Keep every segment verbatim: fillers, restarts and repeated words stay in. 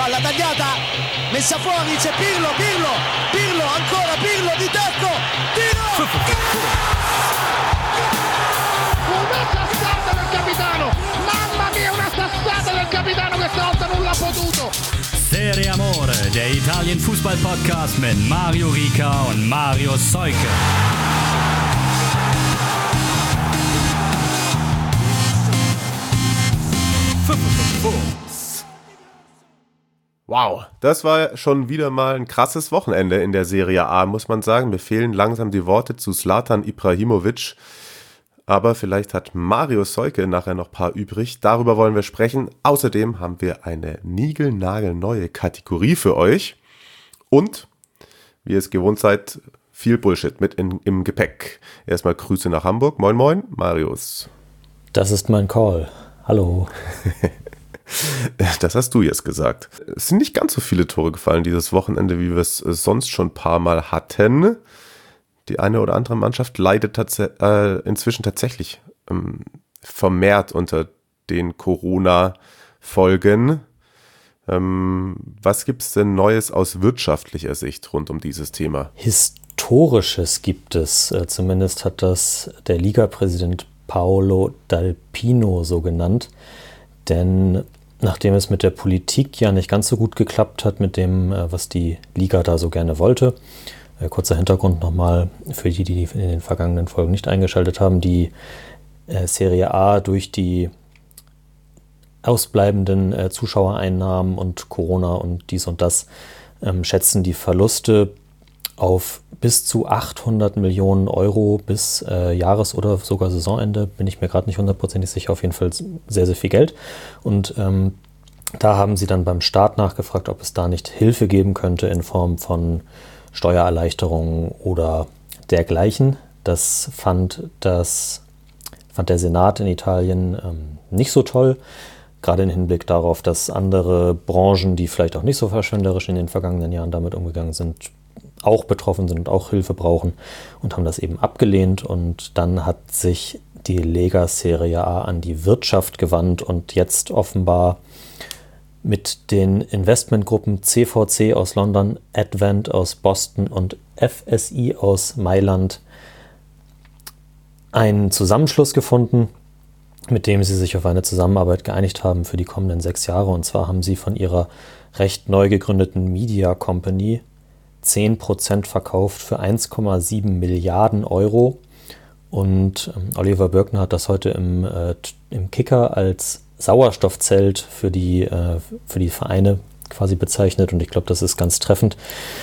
palla tagliata, messa fuori, c'è Pirlo, Pirlo, Pirlo, ancora Pirlo di tacco, tiro! Una sassata del capitano, mamma mia, una sassata del capitano, questa volta non l'ha potuto. Serie Amore, der Italien-Fußball-Podcast mit Mario Rica und Mario Seuke. Wow, das war schon wieder mal ein krasses Wochenende in der Serie A, muss man sagen. Mir fehlen langsam die Worte zu Zlatan Ibrahimovic. Aber vielleicht hat Mario Seuke nachher noch ein paar übrig. Darüber wollen wir sprechen. Außerdem haben wir eine niegelnagelneue Kategorie für euch. Und, wie ihr es gewohnt seid, viel Bullshit mit in, im Gepäck. Erstmal Grüße nach Hamburg. Moin moin, Marius. Das ist mein Call. Hallo. Das hast du jetzt gesagt. Es sind nicht ganz so viele Tore gefallen dieses Wochenende, wie wir es sonst schon ein paar Mal hatten. Die eine oder andere Mannschaft leidet tats- äh, inzwischen tatsächlich ähm, vermehrt unter den Corona-Folgen. Ähm, was gibt es denn Neues aus wirtschaftlicher Sicht rund um dieses Thema? Historisches gibt es. Äh, zumindest hat das der Liga-Präsident Paolo D'Alpino so genannt. Denn nachdem es mit der Politik ja nicht ganz so gut geklappt hat, mit dem, äh, was die Liga da so gerne wollte, Äh, kurzer Hintergrund nochmal für die, die in den vergangenen Folgen nicht eingeschaltet haben. Die äh, Serie A durch die ausbleibenden äh, Zuschauereinnahmen und Corona und dies und das ähm, schätzen die Verluste auf bis zu achthundert Millionen Euro bis äh, Jahres- oder sogar Saisonende. Bin ich mir gerade nicht hundertprozentig sicher. Auf jeden Fall sehr, sehr viel Geld. Und ähm, da haben sie dann beim Staat nachgefragt, ob es da nicht Hilfe geben könnte in Form von Steuererleichterungen oder dergleichen. Das fand, das fand der Senat in Italien ähm, nicht so toll, gerade im Hinblick darauf, dass andere Branchen, die vielleicht auch nicht so verschwenderisch in den vergangenen Jahren damit umgegangen sind, auch betroffen sind und auch Hilfe brauchen und haben das eben abgelehnt. Und dann hat sich die Lega Serie A an die Wirtschaft gewandt und jetzt offenbar mit den Investmentgruppen C V C aus London, Advent aus Boston und F S I aus Mailand einen Zusammenschluss gefunden, mit dem sie sich auf eine Zusammenarbeit geeinigt haben für die kommenden sechs Jahre. Und zwar haben sie von ihrer recht neu gegründeten Media Company zehn Prozent verkauft für eins Komma sieben Milliarden Euro. Und ähm, Oliver Bürkner hat das heute im, äh, im Kicker als Sauerstoffzelt für die, äh, für die Vereine quasi bezeichnet, und ich glaube, das ist ganz treffend.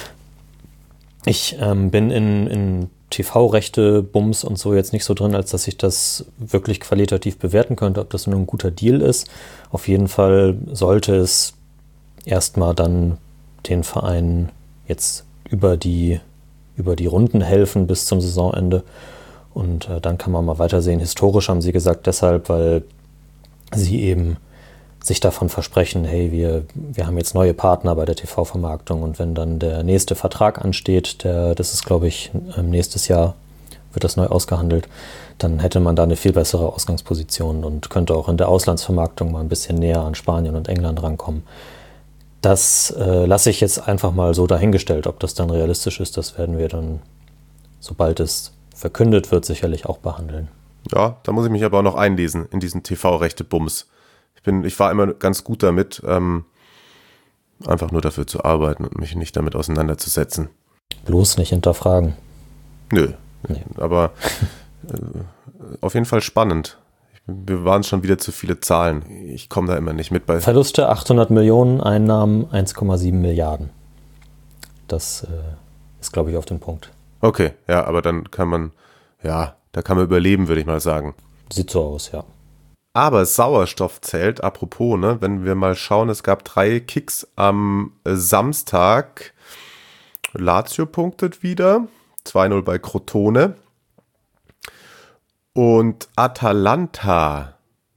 Ich ähm, bin in, in T V-Rechte, Bums und so jetzt nicht so drin, als dass ich das wirklich qualitativ bewerten könnte, ob das nur ein guter Deal ist. Auf jeden Fall sollte es erstmal dann den Vereinen jetzt über die, über die Runden helfen bis zum Saisonende, und äh, dann kann man mal weitersehen. Historisch haben sie gesagt, deshalb, weil sie eben sich davon versprechen, hey, wir, wir haben jetzt neue Partner bei der T V-Vermarktung, und wenn dann der nächste Vertrag ansteht, der, das ist, glaube ich, nächstes Jahr wird das neu ausgehandelt, dann hätte man da eine viel bessere Ausgangsposition und könnte auch in der Auslandsvermarktung mal ein bisschen näher an Spanien und England rankommen. Das äh, lasse ich jetzt einfach mal so dahingestellt. Ob das dann realistisch ist, das werden wir dann, sobald es verkündet wird, sicherlich auch behandeln. Ja, da muss ich mich aber auch noch einlesen in diesen T V-Rechte-Bums. Ich bin, ich war immer ganz gut damit, ähm, einfach nur dafür zu arbeiten und mich nicht damit auseinanderzusetzen. Bloß nicht hinterfragen. Nö, Nee. aber äh, auf jeden Fall spannend. Ich, wir waren schon wieder zu viele Zahlen. Ich komme da immer nicht mit bei. Verluste achthundert Millionen, Einnahmen eins Komma sieben Milliarden. Das äh, ist, glaube ich, auf den Punkt. Okay, ja, aber dann kann man, ja, da kann man überleben, würde ich mal sagen. Sieht so aus, ja. Aber Sauerstoffzelt, apropos, ne, wenn wir mal schauen, es gab drei Kicks am Samstag. Lazio punktet wieder, zwei null bei Crotone. Und Atalanta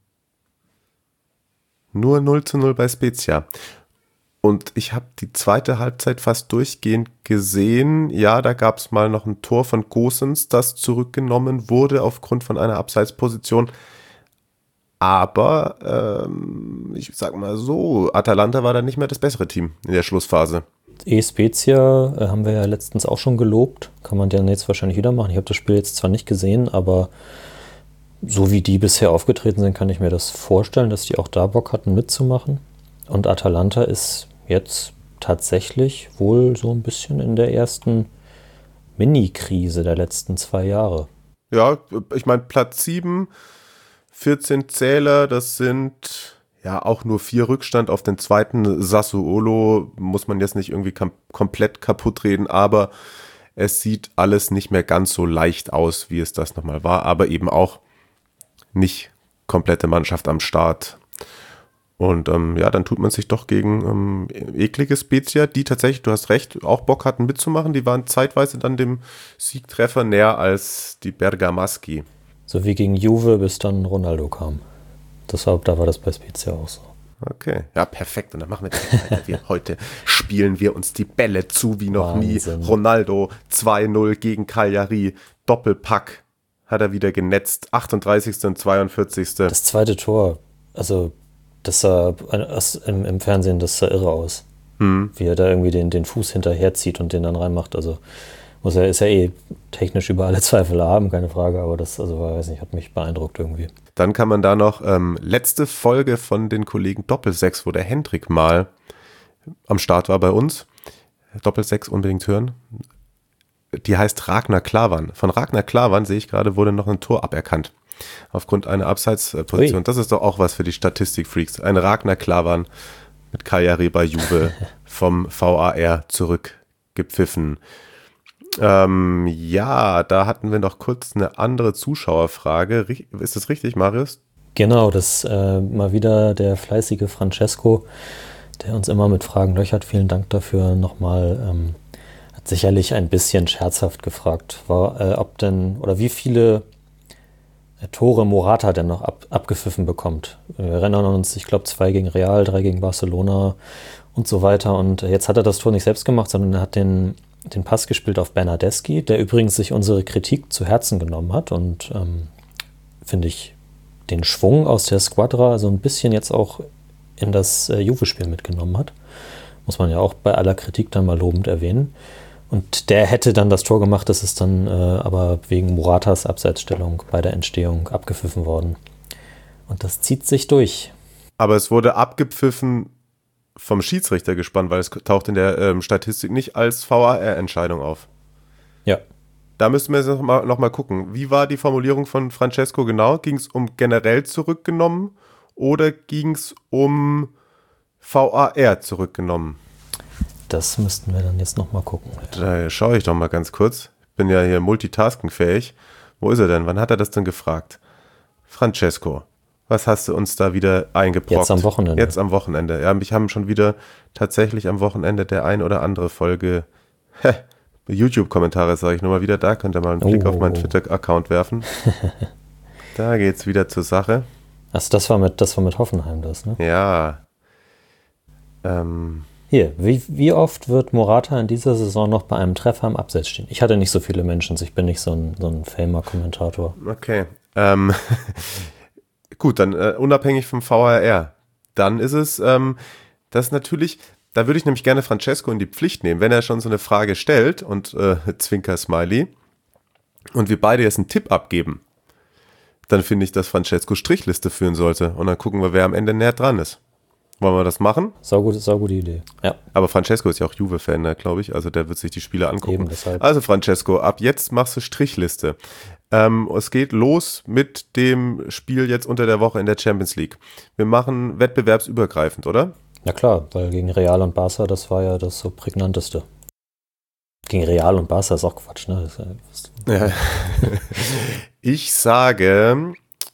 nur null zu null bei Spezia. Und ich habe die zweite Halbzeit fast durchgehend gesehen. Ja, da gab es mal noch ein Tor von Gosens, das zurückgenommen wurde aufgrund von einer Abseitsposition. Aber ähm, ich sag mal so, Atalanta war dann nicht mehr das bessere Team in der Schlussphase. E Spezia äh, haben wir ja letztens auch schon gelobt. Kann man dann jetzt wahrscheinlich wieder machen. Ich habe das Spiel jetzt zwar nicht gesehen, aber so wie die bisher aufgetreten sind, kann ich mir das vorstellen, dass die auch da Bock hatten mitzumachen. Und Atalanta ist jetzt tatsächlich wohl so ein bisschen in der ersten Mini-Krise der letzten zwei Jahre. Ja, ich meine Platz sieben, vierzehn Zähler, das sind ja auch nur vier Rückstand auf den zweiten Sassuolo. Muss man jetzt nicht irgendwie kom- komplett kaputt reden, aber es sieht alles nicht mehr ganz so leicht aus, wie es das nochmal war. Aber eben auch nicht komplette Mannschaft am Start. Und ähm, ja, dann tut man sich doch gegen ähm, eklige Spezia, die tatsächlich, du hast recht, auch Bock hatten mitzumachen. Die waren zeitweise dann dem Siegtreffer näher als die Bergamaschi. So wie gegen Juve, bis dann Ronaldo kam. Das war, da war das bei Spezia auch so. Okay, ja, perfekt. Und dann machen wir das weiter. Wir, heute spielen wir uns die Bälle zu wie noch Wahnsinn. nie. Ronaldo zwei null gegen Cagliari. Doppelpack hat er wieder genetzt. achtunddreißigste und zweiundvierzigste Das zweite Tor, also das sah im, im Fernsehen, das sah irre aus. Hm. Wie er da irgendwie den, den Fuß hinterherzieht und den dann reinmacht. Also muss er, ist ja eh technisch über alle Zweifel haben, keine Frage, aber das, also weiß nicht, hat mich beeindruckt irgendwie. Dann kann man da noch ähm, letzte Folge von den Kollegen Doppelsechs, wo der Hendrik mal am Start war bei uns. Doppelsechs unbedingt hören. Die heißt Ragnar Klavan. Von Ragnar Klavan, sehe ich gerade, wurde noch ein Tor aberkannt. Aufgrund einer Abseitsposition. Ui. Das ist doch auch was für die Statistikfreaks. Ein Ragnar Klavan mit Cagliari bei Juve vom V A R zurückgepfiffen. Ähm, ja, da hatten wir noch kurz eine andere Zuschauerfrage. Ist das richtig, Marius? Genau, das äh, mal wieder der fleißige Francesco, der uns immer mit Fragen löchert. Vielen Dank dafür nochmal. Ähm, hat sicherlich ein bisschen scherzhaft gefragt, war, äh, ob denn oder wie viele äh, Tore Morata denn noch ab, abgepfiffen bekommt. Wir erinnern uns, ich glaube, zwei gegen Real, drei gegen Barcelona und so weiter. Und äh, jetzt hat er das Tor nicht selbst gemacht, sondern er hat den den Pass gespielt auf Bernardeschi, der übrigens sich unsere Kritik zu Herzen genommen hat und ähm, finde ich den Schwung aus der Squadra so ein bisschen jetzt auch in das äh, Juve-Spiel mitgenommen hat. Muss man ja auch bei aller Kritik dann mal lobend erwähnen. Und der hätte dann das Tor gemacht, das ist dann äh, aber wegen Moratas Abseitsstellung bei der Entstehung abgepfiffen worden. Und das zieht sich durch. Aber es wurde abgepfiffen vom Schiedsrichter gespannt, weil es taucht in der ähm, Statistik nicht als V A R-Entscheidung auf. Ja. Da müssten wir jetzt noch mal, noch mal gucken. Wie war die Formulierung von Francesco genau? Ging es um generell zurückgenommen oder ging es um V A R zurückgenommen? Das müssten wir dann jetzt noch mal gucken. Da schaue ich doch mal ganz kurz. Ich bin ja hier multitaskingfähig. Wo ist er denn? Wann hat er das denn gefragt? Francesco. Was hast du uns da wieder eingebrockt? Jetzt am Wochenende. Jetzt am Wochenende. Ja, mich haben schon wieder tatsächlich am Wochenende der ein oder andere Folge hä, YouTube-Kommentare, sage ich nur mal wieder. Da könnt ihr mal einen Blick oh. auf meinen Twitter-Account werfen. Da geht's wieder zur Sache. Achso, das war mit, das war mit Hoffenheim das, ne? Ja. Ähm. Hier, wie, wie oft wird Morata in dieser Saison noch bei einem Treffer am Abseits stehen? Ich hatte nicht so viele Menschen, ich bin nicht so ein, so ein Famer-Kommentator. Okay. Ähm. Gut, dann äh, unabhängig vom V A R. Dann ist es, ähm, das ist natürlich, da würde ich nämlich gerne Francesco in die Pflicht nehmen, wenn er schon so eine Frage stellt und äh, Zwinker-Smiley und wir beide jetzt einen Tipp abgeben, dann finde ich, dass Francesco Strichliste führen sollte und dann gucken wir, wer am Ende näher dran ist. Wollen wir das machen? Saugute, saugute Idee. Ja. Aber Francesco ist ja auch Juve-Fan, ne, glaube ich, also der wird sich die Spiele angucken. Eben, deshalb. Also Francesco, ab jetzt machst du Strichliste. Ähm, es geht los mit dem Spiel jetzt unter der Woche in der Champions League. Wir machen wettbewerbsübergreifend, oder? Ja klar, weil gegen Real und Barca, das war ja das so prägnanteste. Gegen Real und Barca ist auch Quatsch, ne? Das ist ja, ja. Ich sage,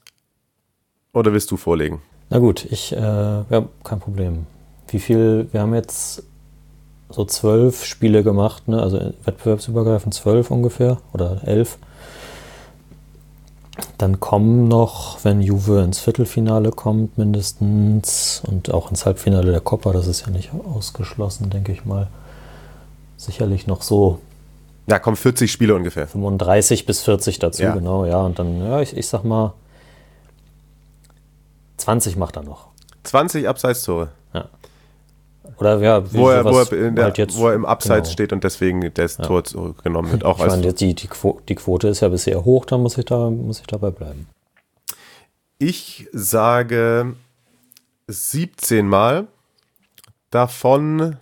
oder willst du vorlegen? Na gut, ich, äh, ja, kein Problem. Wie viel, wir haben jetzt so zwölf Spiele gemacht, ne? Also wettbewerbsübergreifend zwölf ungefähr oder elf. Dann kommen noch, wenn Juve ins Viertelfinale kommt, mindestens und auch ins Halbfinale der Coppa, das ist ja nicht ausgeschlossen, denke ich mal, sicherlich noch so. Ja, kommen vierzig Spiele ungefähr. fünfunddreißig bis vierzig dazu, ja. Genau, ja. Und dann, ja, ich, ich sag mal, zwanzig macht er noch. zwanzig Abseitstore. Ja. Oder ja, wo, er, wo, er in der, halt jetzt, wo er im Abseits genau. steht und deswegen das ja. Tor genommen wird. Auch ich meine, die, die, die Quote ist ja bisher hoch, dann muss ich, da, muss ich dabei bleiben. Ich sage siebzehn Mal, davon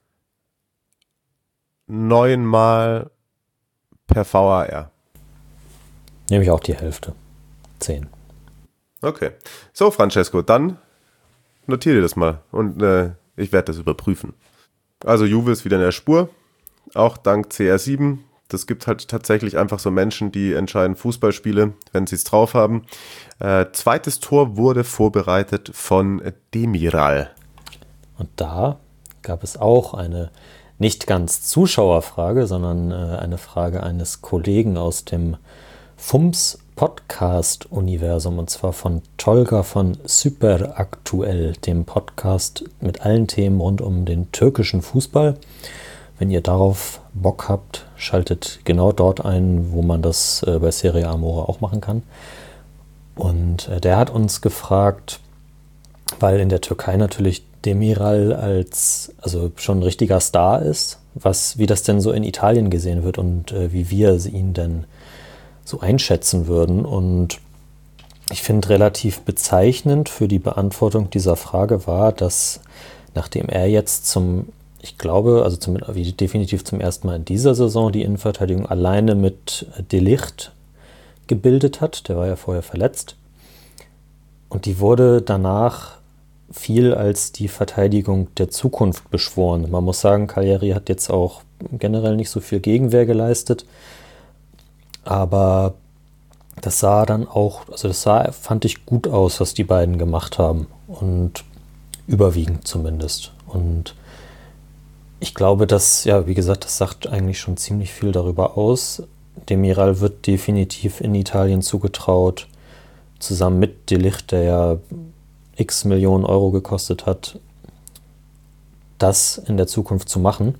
neun Mal per V A R. Nehme ich auch die Hälfte. zehn. Okay. So, Francesco, dann notiere dir das mal und äh, ich werde das überprüfen. Also Juve ist wieder in der Spur, auch dank C R sieben. Das gibt halt tatsächlich einfach so Menschen, die entscheiden Fußballspiele, wenn sie es drauf haben. Äh, zweites Tor wurde vorbereitet von Demiral. Und da gab es auch eine nicht ganz Zuschauerfrage, sondern äh, eine Frage eines Kollegen aus dem F U M S Podcast-Universum, und zwar von Tolga von Süperaktuell, dem Podcast mit allen Themen rund um den türkischen Fußball. Wenn ihr darauf Bock habt, schaltet genau dort ein, wo man das äh, bei Serie Amore auch machen kann. Und äh, der hat uns gefragt, weil in der Türkei natürlich Demiral als also schon ein richtiger Star ist, was, wie das denn so in Italien gesehen wird und äh, wie wir ihn denn so einschätzen würden. Und ich finde relativ bezeichnend für die Beantwortung dieser Frage war, dass nachdem er jetzt zum, ich glaube, also zum, definitiv zum ersten Mal in dieser Saison die Innenverteidigung alleine mit De Ligt gebildet hat, der war ja vorher verletzt, und die wurde danach viel als die Verteidigung der Zukunft beschworen. Man muss sagen, Cagliari hat jetzt auch generell nicht so viel Gegenwehr geleistet, aber das sah dann auch, also das sah, fand ich gut aus, was die beiden gemacht haben, und überwiegend zumindest. Und ich glaube, dass, ja, wie gesagt, das sagt eigentlich schon ziemlich viel darüber aus. Demiral wird definitiv in Italien zugetraut, zusammen mit De Ligt, der ja x Millionen Euro gekostet hat, das in der Zukunft zu machen.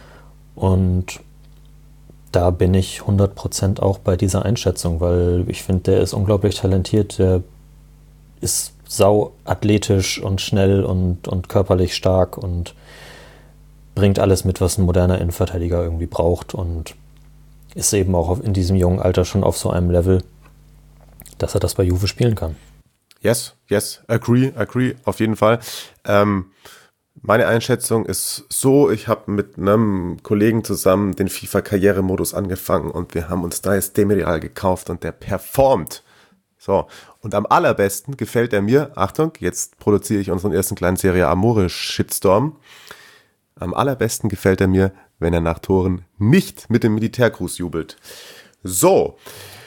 Und da bin ich hundert Prozent auch bei dieser Einschätzung, weil ich finde, der ist unglaublich talentiert, der ist sau athletisch und schnell und, und körperlich stark und bringt alles mit, was ein moderner Innenverteidiger irgendwie braucht, und ist eben auch in diesem jungen Alter schon auf so einem Level, dass er das bei Juve spielen kann. Yes, yes, agree, agree, auf jeden Fall. Ähm, meine Einschätzung ist so, ich habe mit einem Kollegen zusammen den FIFA-Karrieremodus angefangen und wir haben uns da jetzt Demiral gekauft und der performt. So, und am allerbesten gefällt er mir, Achtung, jetzt produziere ich unseren ersten kleinen Serie Amore Shitstorm, am allerbesten gefällt er mir, wenn er nach Toren nicht mit dem Militärgruß jubelt. So,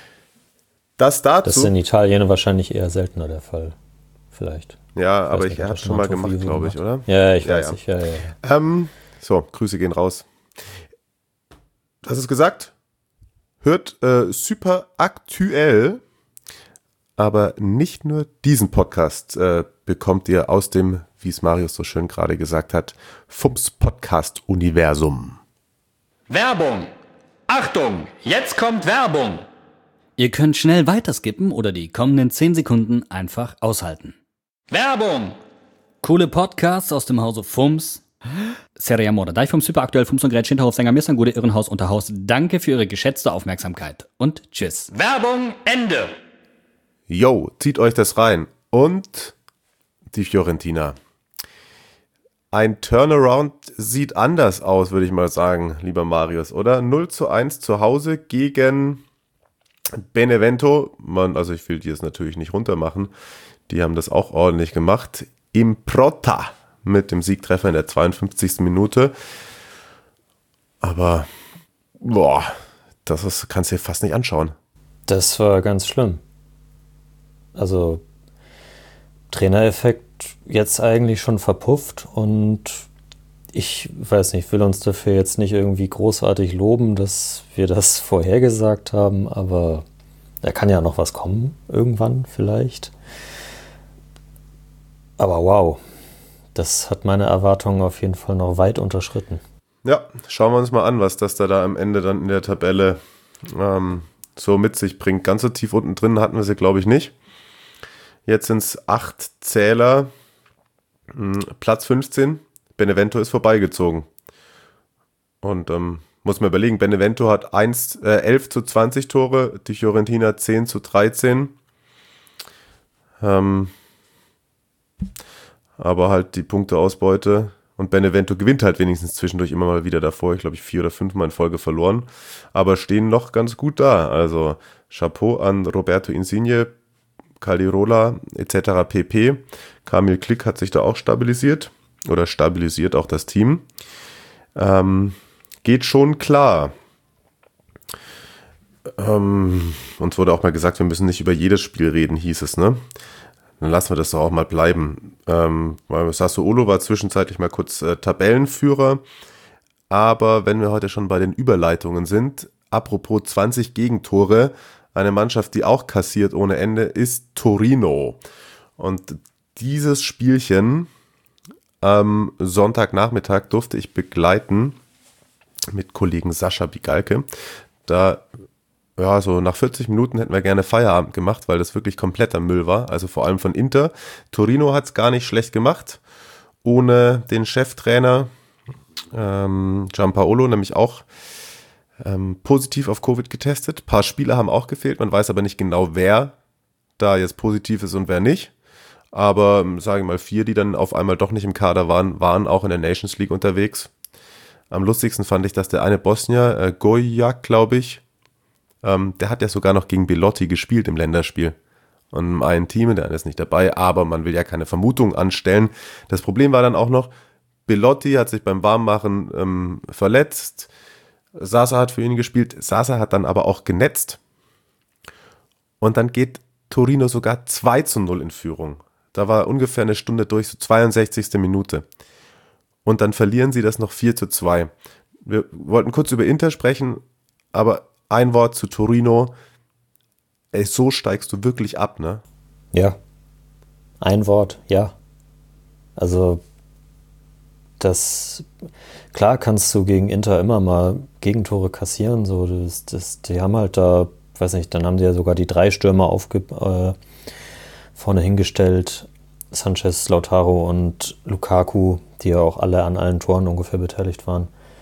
das dazu. Das ist in Italien wahrscheinlich eher seltener der Fall, vielleicht. Ja, ich aber nicht, ich, er hat schon mal gemacht, glaube ich, oder? Ja, ich ja, weiß ja. nicht. Ja, ja, ja. Ähm, so, Grüße gehen raus. Das ist gesagt. Hört äh, super aktuell, aber nicht nur diesen Podcast äh, bekommt ihr aus dem, wie es Marius so schön gerade gesagt hat, F U M S Podcast-Universum. Werbung! Achtung! Jetzt kommt Werbung! Ihr könnt schnell weiterskippen oder die kommenden zehn Sekunden einfach aushalten. Werbung! Coole Podcasts aus dem Hause F U M S. Serie Amore, da ich vom Super aktuell F U M S und Gretchen Hinterhof, Sänger Mirsan Gude, Irrenhaus Unterhaus. Danke für Ihre geschätzte Aufmerksamkeit und tschüss. Werbung Ende! Yo, zieht euch das rein. Und die Fiorentina. Ein Turnaround sieht anders aus, würde ich mal sagen, lieber Marius, oder? null zu eins zu Hause gegen Benevento. Man, also ich will die jetzt natürlich nicht runtermachen. Die haben das auch ordentlich gemacht. Improta mit dem Siegtreffer in der zweiundfünfzigsten Minute. Aber, boah, das ist, kannst du dir fast nicht anschauen. Das war ganz schlimm. Also Trainereffekt jetzt eigentlich schon verpufft, und ich weiß nicht, will uns dafür jetzt nicht irgendwie großartig loben, dass wir das vorhergesagt haben, aber da kann ja noch was kommen, irgendwann vielleicht. Aber wow, das hat meine Erwartungen auf jeden Fall noch weit unterschritten. Ja, schauen wir uns mal an, was das da, da am Ende dann in der Tabelle ähm, so mit sich bringt. Ganz so tief unten drin hatten wir sie, glaube ich, nicht. Jetzt sind es acht Zähler, Platz fünfzehn. Benevento ist vorbeigezogen. Und ähm, muss man überlegen, Benevento hat eins, äh, elf zu zwanzig Tore, die Fiorentina zehn zu dreizehn. Ähm, aber halt die Punkteausbeute. Und Benevento gewinnt halt wenigstens zwischendurch immer mal wieder davor. Ich glaube, ich vier oder fünf Mal in Folge verloren. Aber stehen noch ganz gut da. Also Chapeau an Roberto Insigne, Caldirola et cetera pp. Kamil Klik hat sich da auch stabilisiert. Oder stabilisiert auch das Team. Ähm, geht schon klar. Ähm, uns wurde auch mal gesagt, wir müssen nicht über jedes Spiel reden, hieß es, ne? Dann lassen wir das doch auch mal bleiben. Ähm, Sassuolo war zwischenzeitlich mal kurz äh, Tabellenführer. Aber wenn wir heute schon bei den Überleitungen sind, apropos zwanzig Gegentore, eine Mannschaft, die auch kassiert ohne Ende, ist Torino. Und dieses Spielchen am Sonntagnachmittag durfte ich begleiten mit Kollegen Sascha Bigalke. Da, ja, so nach vierzig Minuten hätten wir gerne Feierabend gemacht, weil das wirklich kompletter Müll war. Also vor allem von Inter. Torino hat es gar nicht schlecht gemacht. Ohne den Cheftrainer ähm, Giampaolo, nämlich auch ähm, positiv auf Covid getestet. Ein paar Spieler haben auch gefehlt. Man weiß aber nicht genau, wer da jetzt positiv ist und wer nicht. Aber sagen wir mal, vier, die dann auf einmal doch nicht im Kader waren, waren auch in der Nations League unterwegs. Am lustigsten fand ich, dass der eine Bosnier, äh, Gojak, glaube ich, ähm, der hat ja sogar noch gegen Belotti gespielt im Länderspiel. Und ein Team, der ist nicht dabei, aber man will ja keine Vermutung anstellen. Das Problem war dann auch noch, Belotti hat sich beim Warmmachen ähm, verletzt, Sasa hat für ihn gespielt, Sasa hat dann aber auch genetzt. Und dann geht Torino sogar zwei zu null in Führung. Da war ungefähr eine Stunde durch, so zweiundsechzigste Minute. Und dann verlieren sie das noch vier zu zwei. Wir wollten kurz über Inter sprechen, aber ein Wort zu Torino. Ey, so steigst du wirklich ab, ne? Ja. Ein Wort, ja. Also, das, klar kannst du gegen Inter immer mal Gegentore kassieren, so, das, das, die haben halt da, weiß nicht, dann haben die ja sogar die drei Stürmer aufge, äh, vorne hingestellt, Sanchez, Lautaro und Lukaku, die ja auch alle an allen Toren ungefähr beteiligt waren.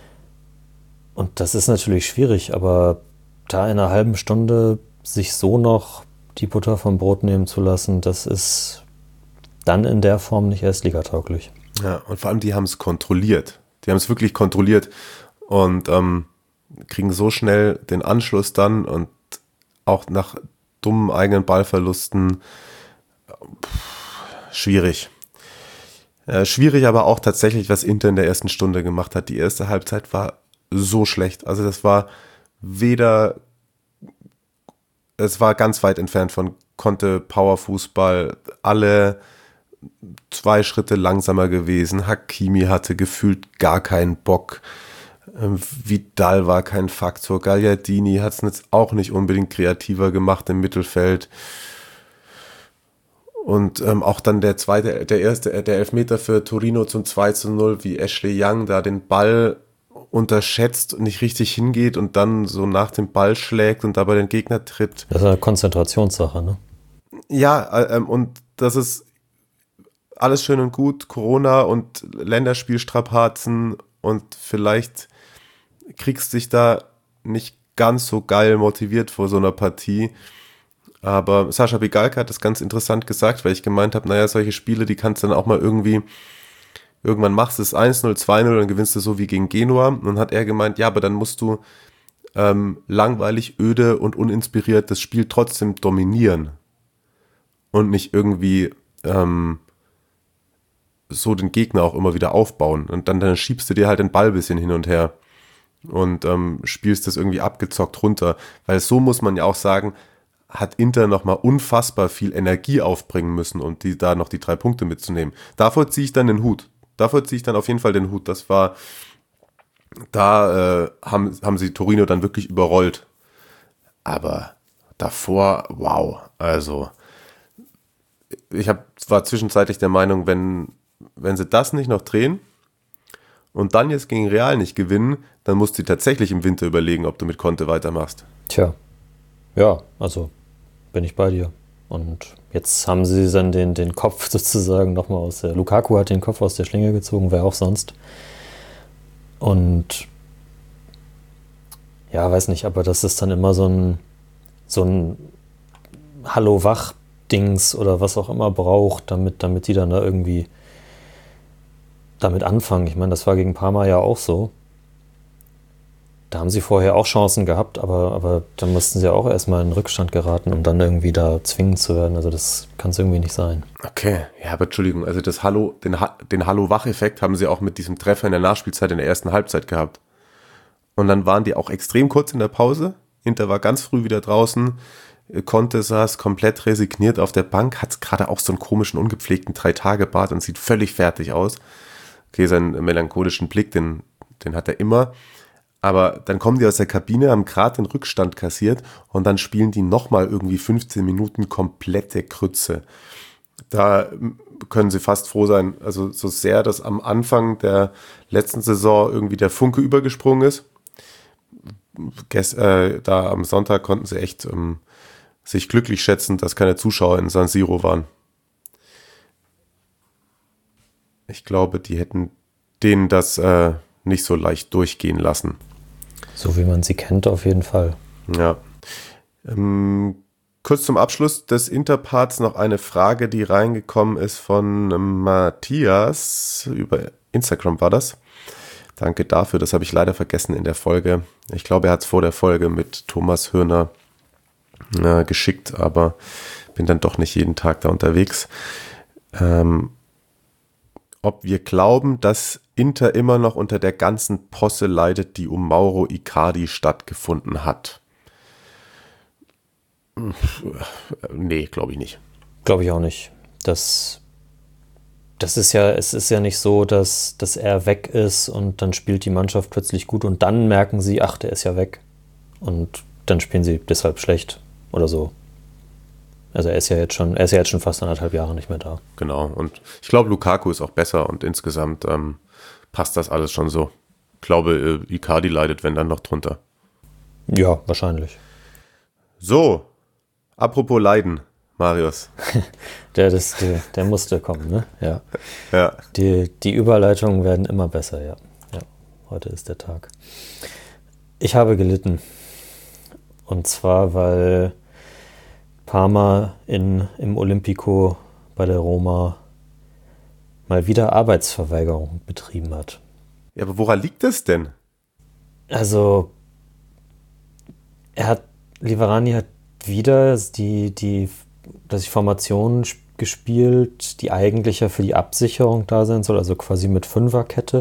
Und das ist natürlich schwierig, aber da in einer halben Stunde sich so noch die Butter vom Brot nehmen zu lassen, das ist dann in der Form nicht erst ligatauglich. Ja, und vor allem die haben es kontrolliert. Die haben es wirklich kontrolliert und ähm, kriegen so schnell den Anschluss dann und auch nach dummen eigenen Ballverlusten pff, schwierig. Äh, schwierig aber auch tatsächlich, was Inter in der ersten Stunde gemacht hat. Die erste Halbzeit war so schlecht. Also das war weder, es war ganz weit entfernt von Conte Powerfußball. Alle zwei Schritte langsamer gewesen. Hakimi hatte gefühlt gar keinen Bock. Ähm, Vidal war kein Faktor. Gagliardini hat es jetzt auch nicht unbedingt kreativer gemacht im Mittelfeld. Und ähm, auch dann der zweite, der erste, der Elfmeter für Torino zum zwei zu null, wie Ashley Young da den Ball unterschätzt und nicht richtig hingeht und dann so nach dem Ball schlägt und dabei den Gegner tritt. Das ist eine Konzentrationssache, ne? Ja, ähm, und das ist alles schön und gut, Corona und Länderspielstrapazen und vielleicht kriegst du dich da nicht ganz so geil motiviert vor so einer Partie. Aber Sascha Bigalke hat das ganz interessant gesagt, weil ich gemeint habe, naja, solche Spiele, die kannst du dann auch mal irgendwie, irgendwann machst du es eins null, zwei null, dann gewinnst du so wie gegen Genua. Und dann hat er gemeint, ja, aber dann musst du ähm, langweilig, öde und uninspiriert das Spiel trotzdem dominieren. Und nicht irgendwie ähm, so den Gegner auch immer wieder aufbauen. Und dann, dann schiebst du dir halt den Ball ein bisschen hin und her und ähm, spielst das irgendwie abgezockt runter. Weil so muss man ja auch sagen, hat Inter nochmal unfassbar viel Energie aufbringen müssen, um die, da noch die drei Punkte mitzunehmen. Davor ziehe ich dann den Hut. Davor ziehe ich dann auf jeden Fall den Hut. Das war, da äh, haben, haben sie Torino dann wirklich überrollt. Aber davor, wow. Also, ich hab, war zwischenzeitlich der Meinung, wenn, wenn sie das nicht noch drehen und dann jetzt gegen Real nicht gewinnen, dann musst du tatsächlich im Winter überlegen, ob du mit Conte weitermachst. Tja, ja, also bin ich bei dir. Und jetzt haben sie dann den, den Kopf sozusagen nochmal aus der... Lukaku hat den Kopf aus der Schlinge gezogen, wer auch sonst. Und ja, weiß nicht, aber das ist dann immer so ein so ein Hallo-Wach-Dings oder was auch immer braucht, damit, damit die dann da irgendwie damit anfangen. Ich meine, das war gegen Parma ja auch so. Da haben sie vorher auch Chancen gehabt, aber, aber dann mussten sie auch erstmal in Rückstand geraten, um dann irgendwie da zwingend zu werden. Also das kann es irgendwie nicht sein. Okay, ja, aber Entschuldigung, also das Hallo, den, den Hallo-Wach-Effekt haben sie auch mit diesem Treffer in der Nachspielzeit in der ersten Halbzeit gehabt. Und dann waren die auch extrem kurz in der Pause. Inter war ganz früh wieder draußen. Conte saß komplett resigniert auf der Bank, hat gerade auch so einen komischen, ungepflegten Drei-Tage-Bart und sieht völlig fertig aus. Okay, seinen melancholischen Blick, den, den hat er immer. Aber dann kommen die aus der Kabine, haben gerade den Rückstand kassiert und dann spielen die nochmal irgendwie fünfzehn Minuten komplette Krütze. Da können sie fast froh sein, also so sehr, dass am Anfang der letzten Saison irgendwie der Funke übergesprungen ist. Gest, äh, da am Sonntag konnten sie echt ähm, sich glücklich schätzen, dass keine Zuschauer in San Siro waren. Ich glaube, die hätten denen das äh, nicht so leicht durchgehen lassen. So wie man sie kennt, auf jeden Fall. Ja. Ähm, kurz zum Abschluss des Interparts noch eine Frage, die reingekommen ist von Matthias. Über Instagram war das. Danke dafür, das habe ich leider vergessen in der Folge. Ich glaube, er hat es vor der Folge mit Thomas Hörner äh, geschickt, aber bin dann doch nicht jeden Tag da unterwegs. Ähm, ob wir glauben, dass Inter immer noch unter der ganzen Posse leidet, die um Mauro Icardi stattgefunden hat. Nee, glaube ich nicht. Glaube ich auch nicht. Das, das ist ja, es ist ja nicht so, dass, dass er weg ist und dann spielt die Mannschaft plötzlich gut und dann merken sie, ach, der ist ja weg. Und dann spielen sie deshalb schlecht oder so. Also er ist ja jetzt schon, er ist ja jetzt schon fast anderthalb Jahre nicht mehr da. Genau, und ich glaube, Lukaku ist auch besser und insgesamt ähm, passt das alles schon so. Ich glaube, äh, Icardi leidet, wenn dann noch drunter. Ja, wahrscheinlich. So, apropos Leiden, Marius. der, das, der, der musste kommen, ne? Ja. Ja. Die, die Überleitungen werden immer besser, ja. Ja. Heute ist der Tag. Ich habe gelitten. Und zwar, weil Parma in, im Olimpico bei der Roma mal wieder Arbeitsverweigerung betrieben hat. Ja, aber woran liegt das denn? Also, er hat, Liverani hat wieder die, die, dass die Formation gespielt, die eigentlich ja für die Absicherung da sein soll, also quasi mit Fünferkette.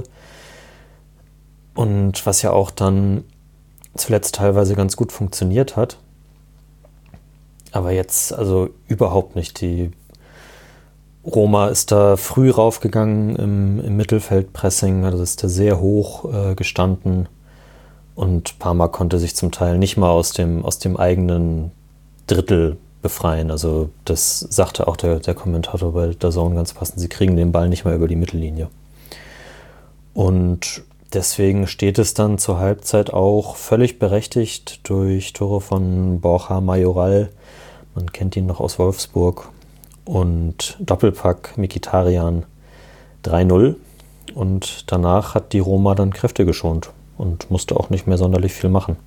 Und was ja auch dann zuletzt teilweise ganz gut funktioniert hat. Aber jetzt also überhaupt nicht. Die Roma ist da früh raufgegangen im, im Mittelfeldpressing, also ist da sehr hoch äh, gestanden und Parma konnte sich zum Teil nicht mal aus dem, aus dem eigenen Drittel befreien. Also das sagte auch der, der Kommentator bei D A Z N ganz passend, sie kriegen den Ball nicht mal über die Mittellinie. Und deswegen steht es dann zur Halbzeit auch völlig berechtigt durch Tore von Borja Mayoral, man kennt ihn noch aus Wolfsburg, und Doppelpack Mkhitaryan drei null. Und danach hat die Roma dann Kräfte geschont und musste auch nicht mehr sonderlich viel machen.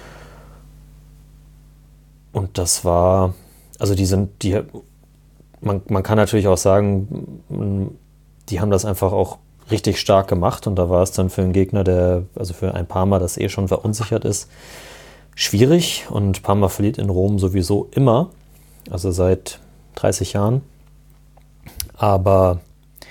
Und das war, also die sind, die, man, man kann natürlich auch sagen, die haben das einfach auch richtig stark gemacht und da war es dann für einen Gegner, der, also für ein Parma, das eh schon verunsichert ist, schwierig. Und Parma verliert in Rom sowieso immer, also seit dreißig Jahren. Aber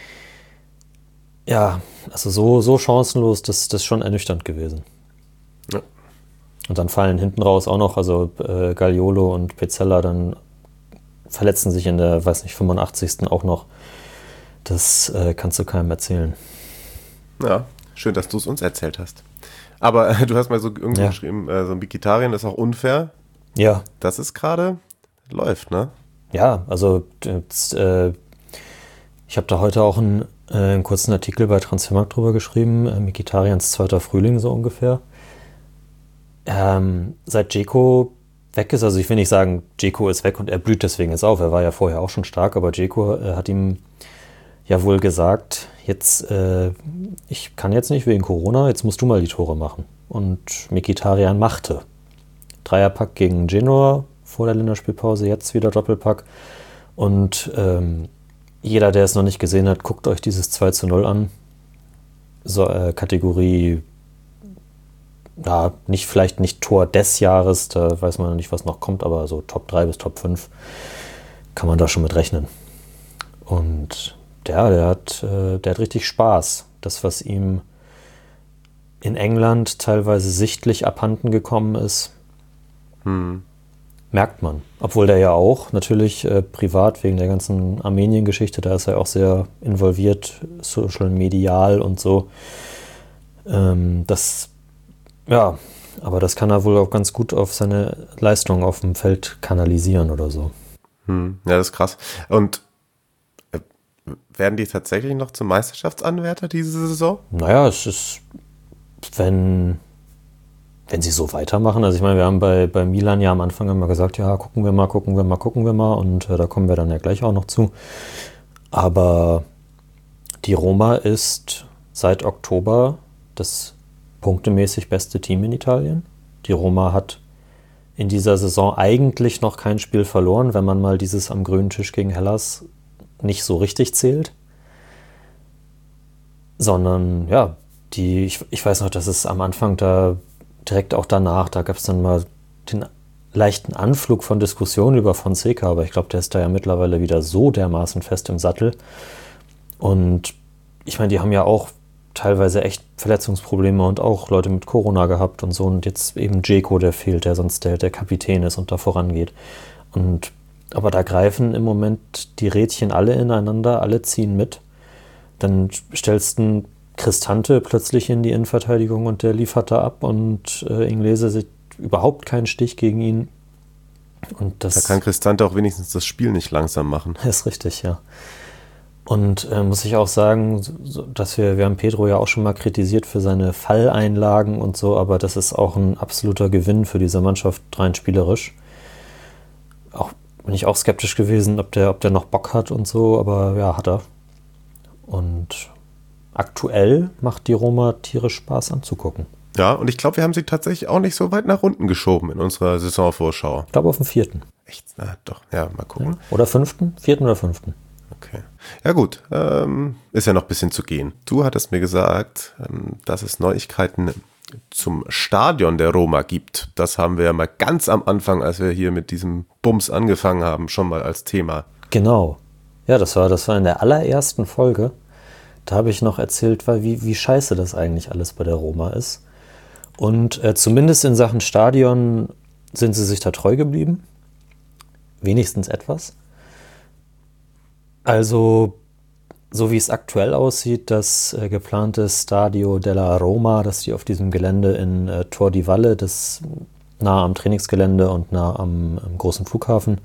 ja, also so, so chancenlos, das, das ist schon ernüchternd gewesen. Ja. Und dann fallen hinten raus auch noch, also äh, Gagliolo und Pezzella dann verletzen sich in der, weiß nicht, fünfundachtzigsten auch noch. Das äh, kannst du keinem erzählen. Ja, schön, dass du es uns erzählt hast. Aber äh, du hast mal so irgendwie ja. geschrieben, äh, so ein Mkhitaryan ist auch unfair. Ja. Das ist gerade, läuft, ne? Ja, also jetzt, äh, ich habe da heute auch einen, äh, einen kurzen Artikel bei Transfermarkt drüber geschrieben, äh, Mkhitarjans zweiter Frühling so ungefähr. Ähm, seit Dzeko weg ist. Also ich will nicht sagen, Dzeko ist weg und er blüht deswegen jetzt auf. Er war ja vorher auch schon stark, aber Dzeko äh, hat ihm ja wohl gesagt, jetzt, äh, ich kann jetzt nicht wegen Corona, jetzt musst du mal die Tore machen. Und Mkhitaryan machte. Dreierpack gegen Genoa vor der Länderspielpause, jetzt wieder Doppelpack. Und ähm, jeder, der es noch nicht gesehen hat, guckt euch dieses zwei zu null an. So, äh, Kategorie, ja, nicht, vielleicht nicht Tor des Jahres, da weiß man noch nicht, was noch kommt, aber so Top drei bis Top fünf kann man da schon mit rechnen. Und der, der hat, äh, der hat richtig Spaß. Das, was ihm in England teilweise sichtlich abhanden gekommen ist, hm. merkt man. Obwohl der ja auch natürlich äh, privat wegen der ganzen Armenien-Geschichte, da ist er auch sehr involviert, social, medial und so. Ähm, das, ja, aber das kann er wohl auch ganz gut auf seine Leistung auf dem Feld kanalisieren oder so. Hm. Ja, das ist krass. Und äh, werden die tatsächlich noch zum Meisterschaftsanwärter diese Saison? Naja, es ist, wenn... Wenn sie so weitermachen, also ich meine, wir haben bei, bei Milan ja am Anfang immer gesagt, ja, gucken wir mal, gucken wir mal, gucken wir mal und äh, da kommen wir dann ja gleich auch noch zu. Aber die Roma ist seit Oktober das punktemäßig beste Team in Italien. Die Roma hat in dieser Saison eigentlich noch kein Spiel verloren, wenn man mal dieses am grünen Tisch gegen Hellas nicht so richtig zählt. Sondern, ja, die, ich, ich weiß noch, dass es am Anfang da direkt auch danach, da gab es dann mal den leichten Anflug von Diskussionen über Fonseca, aber ich glaube, der ist da ja mittlerweile wieder so dermaßen fest im Sattel. Und ich meine, die haben ja auch teilweise echt Verletzungsprobleme und auch Leute mit Corona gehabt und so. Und jetzt eben Dzeko, der fehlt, der sonst der, der Kapitän ist und da vorangeht. Und aber da greifen im Moment die Rädchen alle ineinander, alle ziehen mit. Dann stellst du einen Cristante plötzlich in die Innenverteidigung und der liefert da ab und äh, Inglese sieht überhaupt keinen Stich gegen ihn. Und das, da kann Cristante auch wenigstens das Spiel nicht langsam machen. Ist richtig, ja. Und äh, muss ich auch sagen, so, dass wir, wir haben Pedro ja auch schon mal kritisiert für seine Falleinlagen und so, aber das ist auch ein absoluter Gewinn für diese Mannschaft, rein spielerisch. Auch bin ich auch skeptisch gewesen, ob der, ob der noch Bock hat und so, aber ja, hat er. Und aktuell macht die Roma tierisch Spaß anzugucken. Ja, und ich glaube, wir haben sie tatsächlich auch nicht so weit nach unten geschoben in unserer Saisonvorschau. Ich glaube auf den vierten. Echt? Na doch, ja, mal gucken. Ja. Oder fünften? Vierten oder fünften? Okay. Ja gut, ähm, ist ja noch ein bisschen zu gehen. Du hattest mir gesagt, ähm, dass es Neuigkeiten zum Stadion der Roma gibt. Das haben wir ja mal ganz am Anfang, als wir hier mit diesem Bums angefangen haben, schon mal als Thema. Genau. Ja, das war, das war in der allerersten Folge. Da habe ich noch erzählt, wie, wie scheiße das eigentlich alles bei der Roma ist. Und äh, zumindest in Sachen Stadion sind sie sich da treu geblieben. Wenigstens etwas. Also, so wie es aktuell aussieht, das äh, geplante Stadio della Roma, das die auf diesem Gelände in äh, Tor di Valle, das nah am Trainingsgelände und nah am, am großen Flughafen,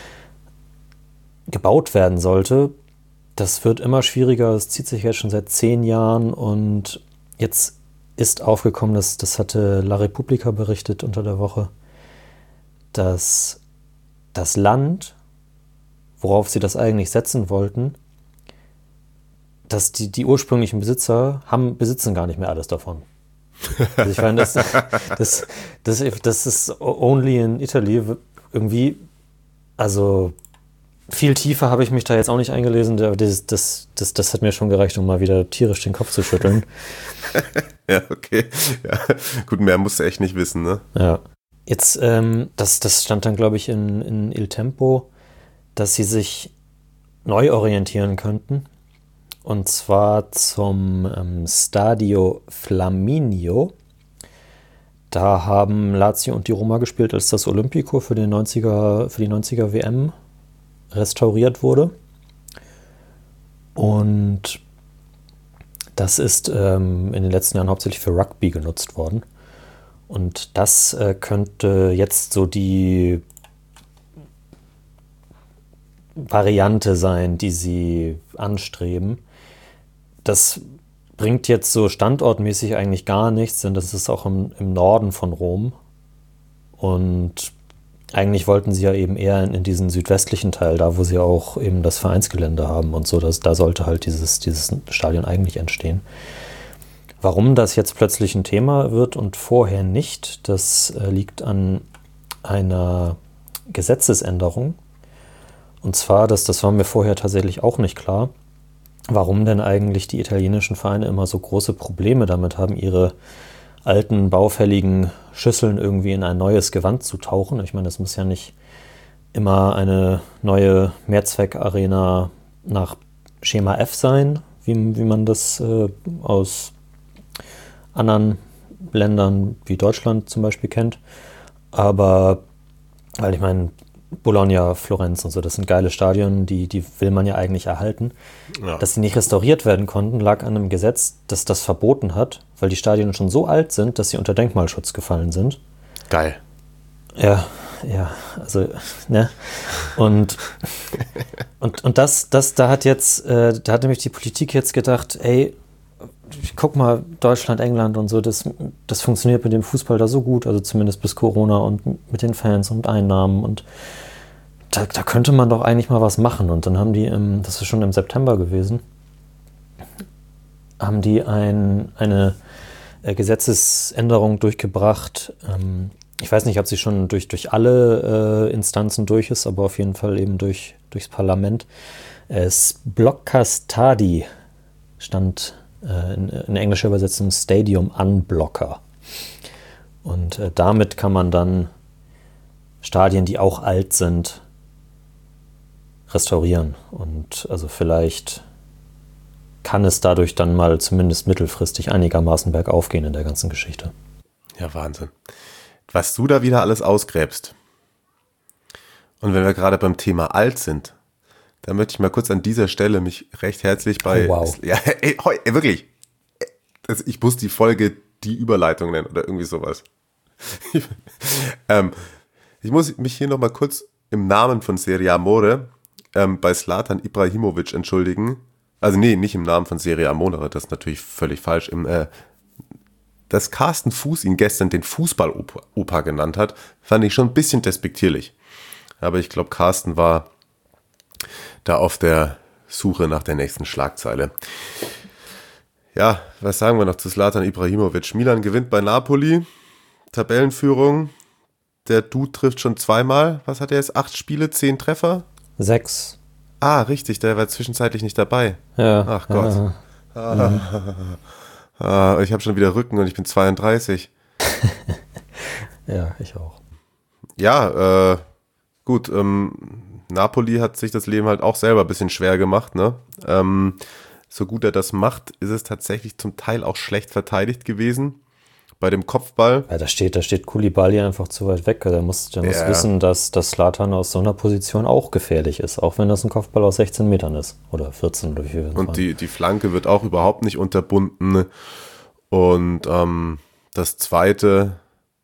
gebaut werden sollte, das wird immer schwieriger, es zieht sich jetzt schon seit zehn Jahren und jetzt ist aufgekommen, dass, das hatte La Repubblica berichtet unter der Woche, dass das Land, worauf sie das eigentlich setzen wollten, dass die, die ursprünglichen Besitzer haben, besitzen gar nicht mehr alles davon. Also ich meine, das, das, das, das ist only in Italy irgendwie, also viel tiefer habe ich mich da jetzt auch nicht eingelesen, aber das, das, das, das hat mir schon gereicht, um mal wieder tierisch den Kopf zu schütteln. Ja, okay. Ja. Gut, mehr musst du echt nicht wissen, ne? Ja. Jetzt, ähm, das, das stand dann, glaube ich, in, in Il Tempo, dass sie sich neu orientieren könnten. Und zwar zum ähm, Stadio Flaminio. Da haben Lazio und die Roma gespielt, als das Olimpico für, den neunziger, für die neunziger W M restauriert wurde. Und das ist ähm, in den letzten Jahren hauptsächlich für Rugby genutzt worden. Und das äh, könnte jetzt so die Variante sein, die sie anstreben. Das bringt jetzt so standortmäßig eigentlich gar nichts, denn das ist auch im, im Norden von Rom. Und eigentlich wollten sie ja eben eher in, in diesen südwestlichen Teil, da wo sie auch eben das Vereinsgelände haben und so, dass, da sollte halt dieses, dieses Stadion eigentlich entstehen. Warum das jetzt plötzlich ein Thema wird und vorher nicht, das äh, liegt an einer Gesetzesänderung. Und zwar, das, das war mir vorher tatsächlich auch nicht klar, warum denn eigentlich die italienischen Vereine immer so große Probleme damit haben, ihre alten, baufälligen Schüsseln irgendwie in ein neues Gewand zu tauchen. Ich meine, das muss ja nicht immer eine neue Mehrzweckarena nach Schema F sein, wie, wie man das äh, aus anderen Ländern wie Deutschland zum Beispiel kennt. Aber, weil ich meine, Bologna, Florenz und so, das sind geile Stadien, die, die will man ja eigentlich erhalten. Ja. Dass sie nicht restauriert werden konnten, lag an einem Gesetz, das das verboten hat, weil die Stadien schon so alt sind, dass sie unter Denkmalschutz gefallen sind. Geil. Ja, ja, also, ne? Und, und, und das, das, da hat jetzt, äh, da hat nämlich die Politik jetzt gedacht, ey, guck mal, Deutschland, England und so, das, das funktioniert mit dem Fußball da so gut, also zumindest bis Corona und mit den Fans und Einnahmen und da, da könnte man doch eigentlich mal was machen. Und dann haben die, im, das ist schon im September gewesen, haben die ein, eine Gesetzesänderung durchgebracht. Ähm, ich weiß nicht, ob sie schon durch, durch alle äh, Instanzen durch ist, aber auf jeden Fall eben durch, durchs Parlament. Es Blocca Stadi stand In, in englischer Übersetzung Stadium Unblocker. Und äh, damit kann man dann Stadien, die auch alt sind, restaurieren. Und also vielleicht kann es dadurch dann mal zumindest mittelfristig einigermaßen bergauf gehen in der ganzen Geschichte. Ja, Wahnsinn. Was du da wieder alles ausgräbst. Und wenn wir gerade beim Thema alt sind, da möchte ich mal kurz an dieser Stelle mich recht herzlich bei... Oh, wow. Ja, ey, ey, wirklich. Also ich muss die Folge die Überleitung nennen oder irgendwie sowas. ähm, ich muss mich hier nochmal kurz im Namen von Serie Amore ähm, bei Zlatan Ibrahimovic entschuldigen. Also nee, nicht im Namen von Serie Amore, das ist natürlich völlig falsch. Im, äh, dass Carsten Fuß ihn gestern den Fußball-Opa genannt hat, fand ich schon ein bisschen despektierlich. Aber ich glaube, Carsten war da auf der Suche nach der nächsten Schlagzeile. Ja, was sagen wir noch zu Zlatan Ibrahimovic? Milan gewinnt bei Napoli, Tabellenführung. Der Dude trifft schon zweimal. Was hat er jetzt? Acht Spiele, zehn Treffer? Sechs. Ah, richtig, der war zwischenzeitlich nicht dabei. Ja. Ach Gott. Ja. Ah, ah, ich habe schon wieder Rücken und ich bin zweiunddreißig. Ja, ich auch. Ja, äh, gut, ähm, Napoli hat sich das Leben halt auch selber ein bisschen schwer gemacht, ne? Ähm, so gut er das macht, ist es tatsächlich zum Teil auch schlecht verteidigt gewesen. Bei dem Kopfball. Ja, da steht, da steht Koulibaly einfach zu weit weg. Der muss, der muss ja. wissen, dass, dass Zlatan aus so einer Position auch gefährlich ist, auch wenn das ein Kopfball aus sechzehn Metern ist. Oder vierzehn oder wie viel. Und die, die Flanke wird auch überhaupt nicht unterbunden. Und ähm, das zweite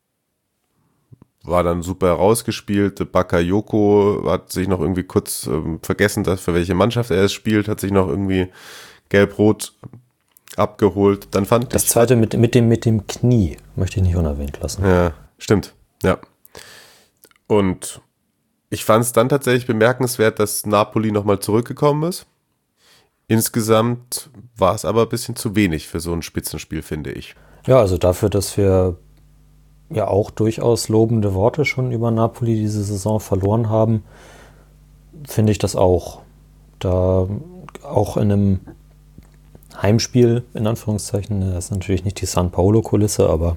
war dann super rausgespielt. Bakayoko hat sich noch irgendwie kurz ähm, vergessen, dass für welche Mannschaft er es spielt, hat sich noch irgendwie gelb-rot abgeholt. Dann fand das ich, zweite mit, mit, dem, mit dem Knie möchte ich nicht unerwähnt lassen. Ja, stimmt. Ja. Und ich fand es dann tatsächlich bemerkenswert, dass Napoli nochmal zurückgekommen ist. Insgesamt war es aber ein bisschen zu wenig für so ein Spitzenspiel, finde ich. Ja, also dafür, dass wir ja auch durchaus lobende Worte schon über Napoli diese Saison verloren haben, finde ich das auch. Da auch in einem Heimspiel, in Anführungszeichen, das ist natürlich nicht die San Paolo-Kulisse, aber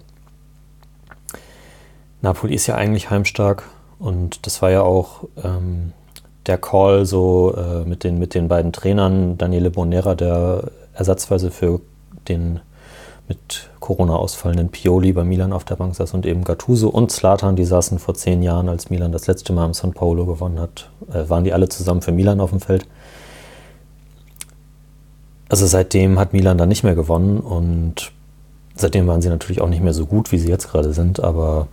Napoli ist ja eigentlich heimstark und das war ja auch ähm, der Call so äh, mit, den, mit den beiden Trainern, Daniele Bonera, der ersatzweise für den mit Corona ausfallenden Pioli bei Milan auf der Bank saß und eben Gattuso und Zlatan, die saßen vor zehn Jahren, als Milan das letzte Mal im San Paolo gewonnen hat, äh, waren die alle zusammen für Milan auf dem Feld. Also seitdem hat Milan dann nicht mehr gewonnen und seitdem waren sie natürlich auch nicht mehr so gut, wie sie jetzt gerade sind, aber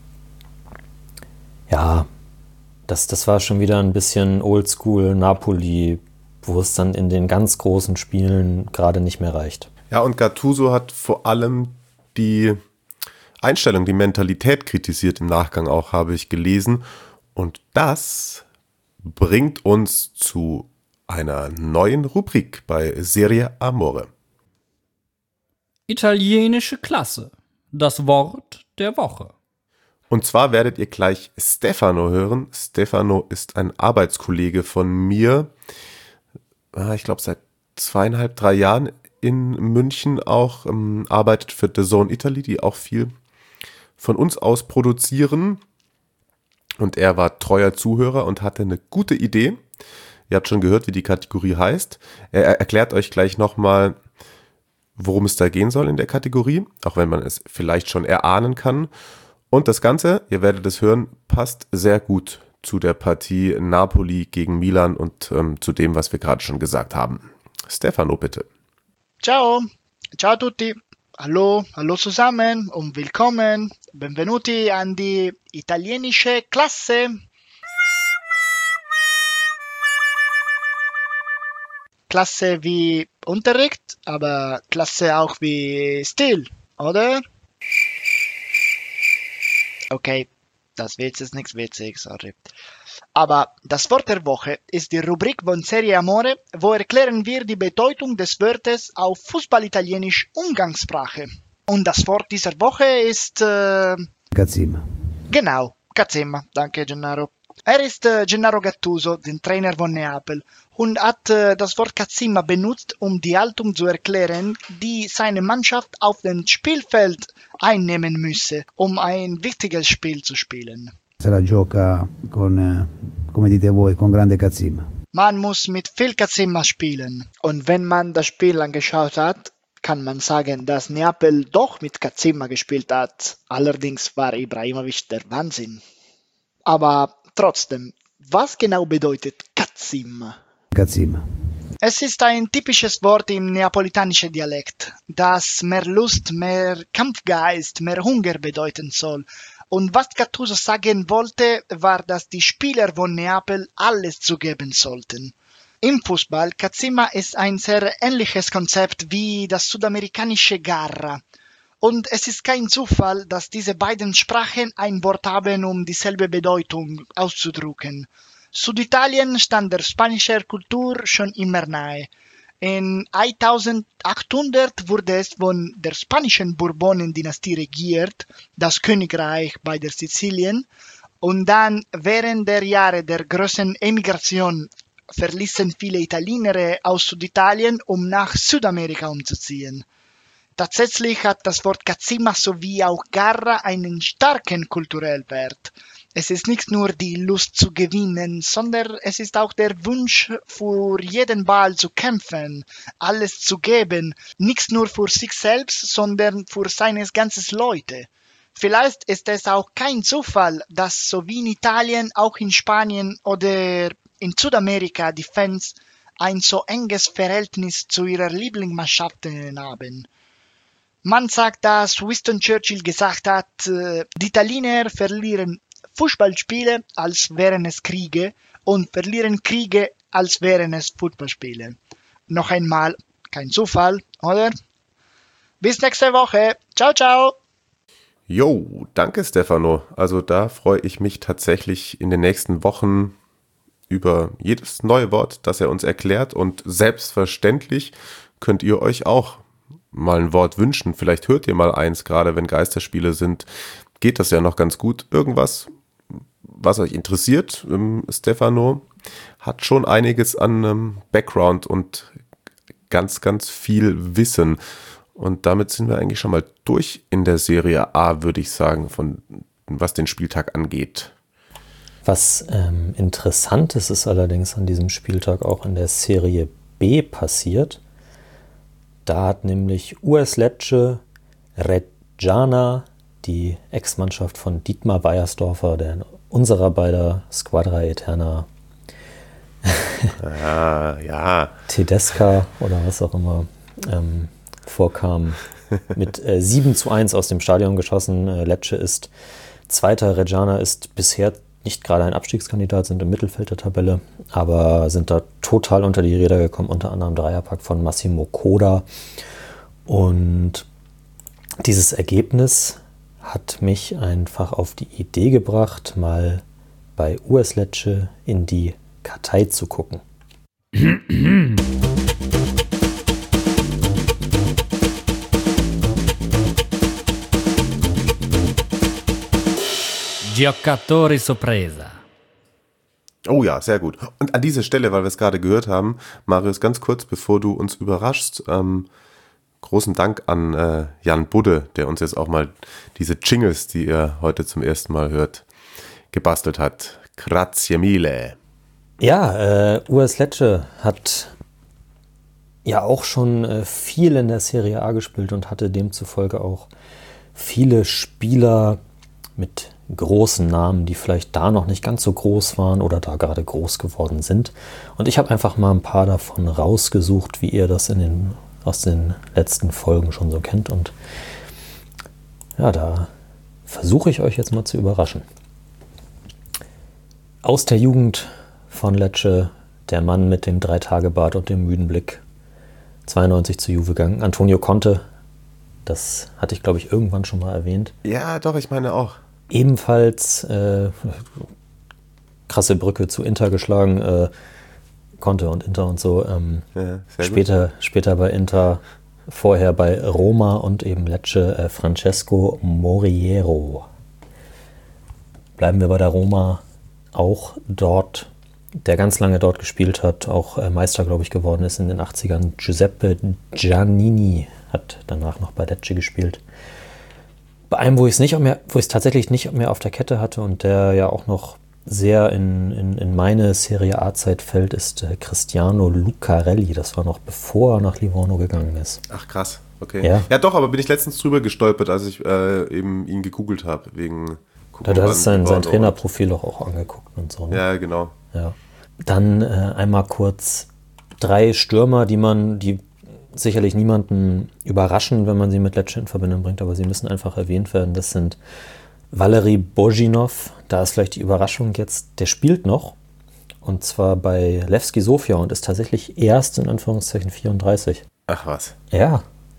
ja, das, das war schon wieder ein bisschen Oldschool Napoli, wo es dann in den ganz großen Spielen gerade nicht mehr reicht. Ja, und Gattuso hat vor allem die Einstellung, die Mentalität kritisiert im Nachgang auch, habe ich gelesen. Und das bringt uns zu einer neuen Rubrik bei Serie Amore. Italienische Klasse. Das Wort der Woche. Und zwar werdet ihr gleich Stefano hören. Stefano ist ein Arbeitskollege von mir. Ich glaube, seit zweieinhalb, drei Jahren in München auch. Ähm, arbeitet für D A Z N Italy, die auch viel von uns aus produzieren. Und er war treuer Zuhörer und hatte eine gute Idee. Ihr habt schon gehört, wie die Kategorie heißt. Er erklärt euch gleich nochmal, worum es da gehen soll in der Kategorie, auch wenn man es vielleicht schon erahnen kann. Und das Ganze, ihr werdet es hören, passt sehr gut zu der Partie Napoli gegen Milan und ähm, zu dem, was wir gerade schon gesagt haben. Stefano, bitte. Ciao, ciao a tutti. Hallo, hallo zusammen und willkommen. Benvenuti an die italienische Klasse. Klasse wie Unterricht, aber Klasse auch wie Stil, oder? Okay, das Witz ist nichts witzig, sorry. Aber das Wort der Woche ist die Rubrik von Serie Amore, wo erklären wir die Bedeutung des Wortes auf Fußball-Italienisch Umgangssprache. Und das Wort dieser Woche ist... Äh, Cazzimma. Genau, Cazzimma, danke Gennaro. Er ist äh, Gennaro Gattuso, den Trainer von Neapel, und hat äh, das Wort Cazzimma benutzt, um die Haltung zu erklären, die seine Mannschaft auf dem Spielfeld einnehmen müsse, um ein wichtiges Spiel zu spielen. Se la gioca con, eh, come dite voi, con grande cazzimma. Man muss mit viel Cazzimma spielen. Und wenn man das Spiel angeschaut hat, kann man sagen, dass Neapel doch mit Cazzimma gespielt hat. Allerdings war Ibrahimovic der Wahnsinn. Aber trotzdem, was genau bedeutet Cazzimma? Cazzimma. Es ist ein typisches Wort im neapolitanischen Dialekt, das mehr Lust, mehr Kampfgeist, mehr Hunger bedeuten soll. Und was Gattuso sagen wollte, war, dass die Spieler von Neapel alles zugeben sollten. Im Fußball, Cazzimma ist ein sehr ähnliches Konzept wie das südamerikanische Garra. Und es ist kein Zufall, dass diese beiden Sprachen ein Wort haben, um dieselbe Bedeutung auszudrücken. Süditalien stand der spanischen Kultur schon immer nahe. In eintausendachthundert wurde es von der spanischen Bourbonen-Dynastie regiert, das Königreich bei der Sizilien, und dann während der Jahre der großen Emigration verließen viele Italiener aus Süditalien, um nach Südamerika umzuziehen. Tatsächlich hat das Wort Cazzimma sowie auch Garra einen starken kulturellen Wert. Es ist nicht nur die Lust zu gewinnen, sondern es ist auch der Wunsch, für jeden Ball zu kämpfen, alles zu geben, nicht nur für sich selbst, sondern für seine ganzen Leute. Vielleicht ist es auch kein Zufall, dass so wie in Italien, auch in Spanien oder in Südamerika die Fans ein so enges Verhältnis zu ihrer Lieblingsmannschaften haben. Man sagt, dass Winston Churchill gesagt hat, die Italiener verlieren Fußballspiele, als wären es Kriege, und verlieren Kriege, als wären es Fußballspiele. Noch einmal, kein Zufall, oder? Bis nächste Woche. Ciao, ciao. Jo, danke Stefano. Also da freue ich mich tatsächlich in den nächsten Wochen über jedes neue Wort, das er uns erklärt, und selbstverständlich könnt ihr euch auch mal ein Wort wünschen. Vielleicht hört ihr mal eins, gerade wenn Geisterspiele sind, geht das ja noch ganz gut. Irgendwas, was euch interessiert. Ähm, Stefano hat schon einiges an ähm, Background und ganz, ganz viel Wissen. Und damit sind wir eigentlich schon mal durch in der Serie A, würde ich sagen, von was den Spieltag angeht. Was ähm, interessant ist, ist allerdings an diesem Spieltag auch in der Serie B passiert. Da hat nämlich U S Lecce Reggiana, die Ex-Mannschaft von Dietmar Weiersdorfer, der unserer beider Squadra Eterna ah, ja. Tedesca oder was auch immer ähm, vorkam, mit äh, sieben zu eins aus dem Stadion geschossen. Äh, Lecce ist Zweiter, Reggiana ist bisher nicht gerade ein Abstiegskandidat, sind im Mittelfeld der Tabelle, aber sind da total unter die Räder gekommen, unter anderem Dreierpack von Massimo Coda. Und dieses Ergebnis hat mich einfach auf die Idee gebracht, mal bei U S Lecce in die Kartei zu gucken. Giocatori Sorpresa. Oh ja, sehr gut. Und an dieser Stelle, weil wir es gerade gehört haben, Marius, ganz kurz, bevor du uns überraschst, ähm, großen Dank an äh, Jan Budde, der uns jetzt auch mal diese Jingles, die ihr heute zum ersten Mal hört, gebastelt hat. Grazie mille. Ja, äh, U S Lecce hat ja auch schon äh, viel in der Serie A gespielt und hatte demzufolge auch viele Spieler mit großen Namen, die vielleicht da noch nicht ganz so groß waren oder da gerade groß geworden sind. Und ich habe einfach mal ein paar davon rausgesucht, wie ihr das in den, aus den letzten Folgen schon so kennt. Und ja, da versuche ich euch jetzt mal zu überraschen. Aus der Jugend von Lecce, der Mann mit dem Drei-Tage-Bart und dem müden Blick, zweiundneunzig zu Juve gegangen, Antonio Conte, das hatte ich, glaube ich, irgendwann schon mal erwähnt. Ja, doch, ich meine auch. Ebenfalls äh, krasse Brücke zu Inter geschlagen, äh, Conte und Inter und so. Ähm, ja, sehr später, später bei Inter, vorher bei Roma und eben Lecce, äh, Francesco Moriero. Bleiben wir bei der Roma, auch dort, der ganz lange dort gespielt hat, auch äh, Meister, glaube ich, geworden ist in den achtzigern. Giuseppe Giannini hat danach noch bei Lecce gespielt. Bei einem, wo ich es nicht mehr, wo ich es tatsächlich nicht mehr auf der Kette hatte und der ja auch noch sehr in, in, in meine Serie A-Zeit fällt, ist äh, Cristiano Lucarelli. Das war noch bevor er nach Livorno gegangen ist. Ach krass, okay. Ja, ja doch, aber bin ich letztens drüber gestolpert, als ich äh, eben ihn gegoogelt habe, wegen... Da, du hast sein, sein Trainerprofil auch, auch angeguckt und so. Ne? Ja, genau. Ja. Dann äh, einmal kurz drei Stürmer, die man, die sicherlich niemanden überraschen, wenn man sie mit Lecce in Verbindung bringt, aber sie müssen einfach erwähnt werden. Das sind Valeri Bojinov, da ist vielleicht die Überraschung jetzt, der spielt noch, und zwar bei Levski Sofia und ist tatsächlich erst in Anführungszeichen vierunddreißig. Ach was. Ja.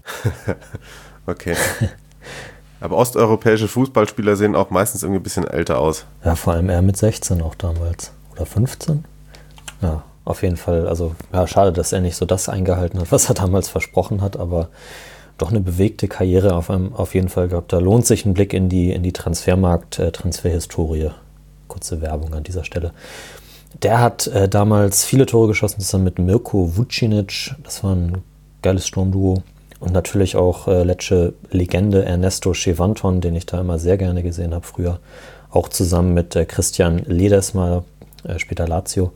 Okay. Aber osteuropäische Fußballspieler sehen auch meistens irgendwie ein bisschen älter aus. Ja, vor allem er mit sechzehn auch damals. Oder fünfzehn? Ja, auf jeden Fall. Also, ja, schade, dass er nicht so das eingehalten hat, was er damals versprochen hat, aber doch eine bewegte Karriere auf, einem, auf jeden Fall gehabt. Da lohnt sich ein Blick in die, in die Transfermarkt, äh, Transferhistorie. Kurze Werbung an dieser Stelle. Der hat äh, damals viele Tore geschossen, zusammen mit Mirko Vucinic. Das war ein geiles Sturmduo. Und natürlich auch äh, Lecce-Legende Ernesto Chevanton, den ich da immer sehr gerne gesehen habe früher. Auch zusammen mit äh, Christian Ledesma, äh, später Lazio.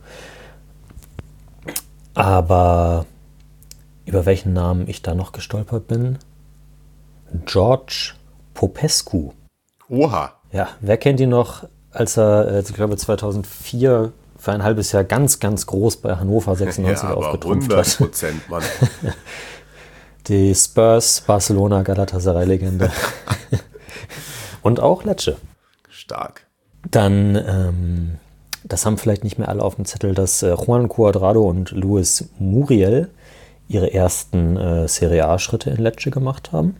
Aber über welchen Namen ich da noch gestolpert bin? George Popescu. Oha. Ja, wer kennt ihn noch, als er, äh, ich glaube zweitausendvier für ein halbes Jahr ganz, ganz groß bei Hannover sechsundneunzig ja, aufgetrumpft hundert hat. Prozent, Mann. Die Spurs, Barcelona, Galatasaray-Legende. Und auch Lecce. Stark. Dann, ähm, das haben vielleicht nicht mehr alle auf dem Zettel, dass äh, Juan Cuadrado und Luis Muriel ihre ersten äh, Serie A-Schritte in Lecce gemacht haben.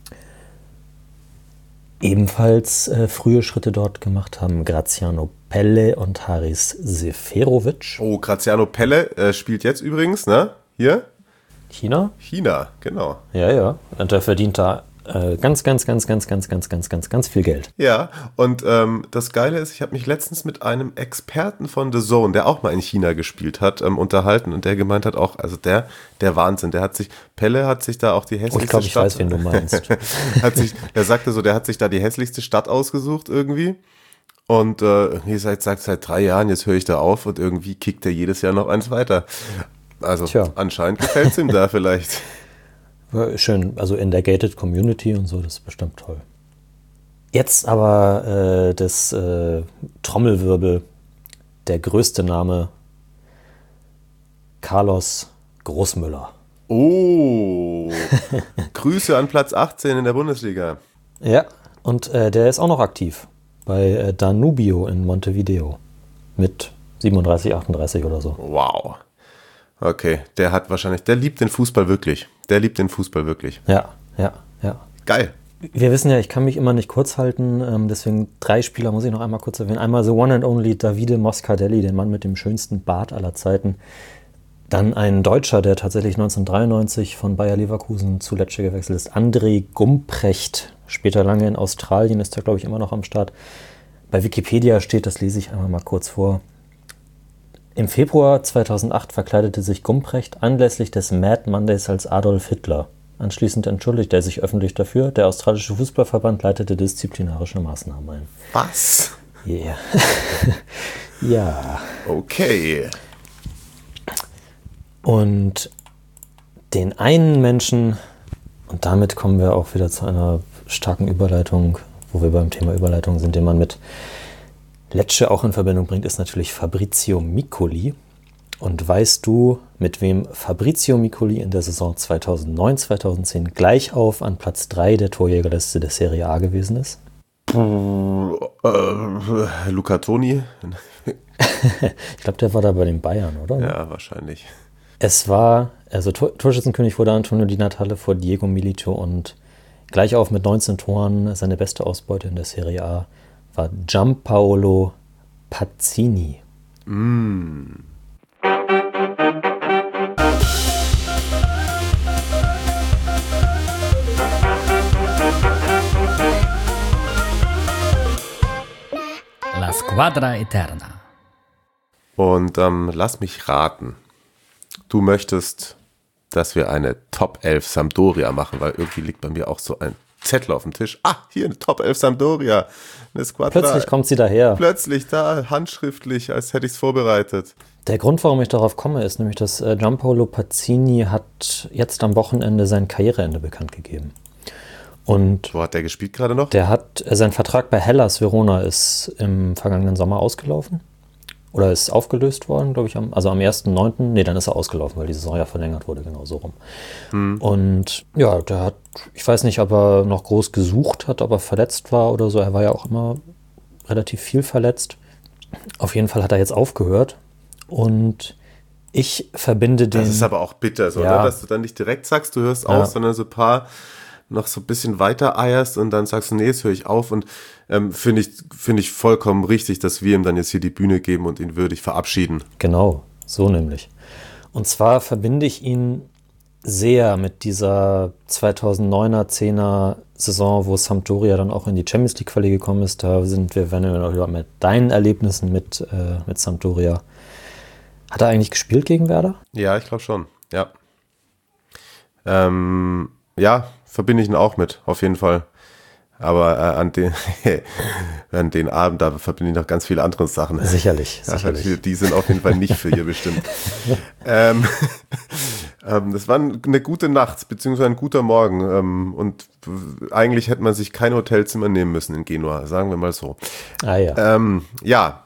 Ebenfalls äh, frühe Schritte dort gemacht haben Graziano Pelle und Haris Seferovic. Oh, Graziano Pelle äh, spielt jetzt übrigens, ne? Hier? China? China, genau. Ja, ja. Und er verdient da äh, ganz, ganz, ganz, ganz, ganz, ganz, ganz, ganz, ganz viel Geld. Ja, und ähm, das Geile ist, ich habe mich letztens mit einem Experten von The Zone, der auch mal in China gespielt hat, ähm, unterhalten und der gemeint hat auch, also der, der Wahnsinn, der hat sich, Pelle hat sich da auch die hässlichste oh, ich glaube, ich Stadt, weiß, wen du meinst. hat sich, der sagte so, der hat sich da die hässlichste Stadt ausgesucht irgendwie. Und äh, irgendwie seit, seit, seit drei Jahren, jetzt höre ich da auf und irgendwie kickt er jedes Jahr noch eins weiter. Also Tja. Anscheinend gefällt es ihm da vielleicht. Ja, schön, also in der Gated Community und so, das ist bestimmt toll. Jetzt aber äh, das äh, Trommelwirbel, der größte Name, Carlos Großmüller. Oh, Grüße an Platz achtzehn in der Bundesliga. Ja, und äh, der ist auch noch aktiv bei äh, Danubio in Montevideo mit siebenunddreißig, achtunddreißig oder so. Wow. Okay, der hat wahrscheinlich, der liebt den Fußball wirklich. Der liebt den Fußball wirklich. Ja, ja, ja. Geil. Wir wissen ja, ich kann mich immer nicht kurz halten, ähm, deswegen drei Spieler muss ich noch einmal kurz erwähnen. Einmal the one and only Davide Moscardelli, den Mann mit dem schönsten Bart aller Zeiten. Dann ein Deutscher, der tatsächlich neunzehnhundertdreiundneunzig von Bayer Leverkusen zu Lecce gewechselt ist, André Gumprecht. Später lange in Australien, ist er, glaube ich, immer noch am Start. Bei Wikipedia steht, das lese ich einmal mal kurz vor. Im Februar zweitausendacht verkleidete sich Gumprecht anlässlich des Mad Mondays als Adolf Hitler. Anschließend entschuldigte er sich öffentlich dafür. Der australische Fußballverband leitete disziplinarische Maßnahmen ein. Was? Yeah. Ja. Okay. Und den einen Menschen, und damit kommen wir auch wieder zu einer starken Überleitung, wo wir beim Thema Überleitung sind, den man mit Lecce auch in Verbindung bringt, ist natürlich Fabrizio Miccoli. Und weißt du, mit wem Fabrizio Miccoli in der Saison zweitausendneun zweitausendzehn gleich auf an Platz drei der Torjägerliste der Serie A gewesen ist? Puh, äh, Luca Toni. Ich glaube, der war da bei den Bayern, oder? Ja, wahrscheinlich. Es war, also Tor- Torschützenkönig wurde Antonio Di Natale vor Diego Milito und gleich auf mit neunzehn Toren, seine beste Ausbeute in der Serie A war Giampaolo Pazzini. Mm. La Squadra Eterna. Und ähm, lass mich raten. Du möchtest, dass wir eine Top elf Sampdoria machen, weil irgendwie liegt bei mir auch so ein Zettel auf dem Tisch. Ah, hier eine Top elf Sampdoria. Eine Squadra. Plötzlich kommt sie daher. Plötzlich da, handschriftlich, als hätte ich es vorbereitet. Der Grund, warum ich darauf komme, ist nämlich, dass äh, Giampaolo Pazzini hat jetzt am Wochenende sein Karriereende bekannt gegeben. Und Wo hat der gespielt gerade noch? der hat, äh, sein Vertrag bei Hellas Verona ist im vergangenen Sommer ausgelaufen. Oder ist aufgelöst worden, glaube ich, am, also am ersten neunten Nee, dann ist er ausgelaufen, weil die Saison ja verlängert wurde, genau so rum. Hm. Und ja, der hat, ich weiß nicht, ob er noch groß gesucht hat, ob er verletzt war oder so. Er war ja auch immer relativ viel verletzt. Auf jeden Fall hat er jetzt aufgehört. Und ich verbinde den... Das ist aber auch bitter, so, ja. ne? Dass du dann nicht direkt sagst, du hörst Ja. auf, sondern so ein paar noch so ein bisschen weiter eierst und dann sagst du, nee, jetzt höre ich auf. Und ähm, finde ich, finde ich vollkommen richtig, dass wir ihm dann jetzt hier die Bühne geben und ihn würdig verabschieden. Genau, so nämlich. Und zwar verbinde ich ihn sehr mit dieser zweitausenddeuner, zehner Saison, wo Sampdoria dann auch in die Champions League Quali gekommen ist. Da sind wir, wenn wir noch mit deinen Erlebnissen mit, äh, mit Sampdoria. Hat er eigentlich gespielt gegen Werder? Ja, ich glaube schon, ja. Ähm, ja, verbinde ich ihn auch mit, auf jeden Fall. Aber äh, an, den, an den Abend, da verbinde ich noch ganz viele andere Sachen. Sicherlich, Ja, sicherlich. die sind auf jeden Fall nicht für ihr bestimmt. ähm, ähm, das war eine gute Nacht, beziehungsweise ein guter Morgen. Ähm, und eigentlich hätte man sich kein Hotelzimmer nehmen müssen in Genua, sagen wir mal so. Ah ja. Ähm, ja.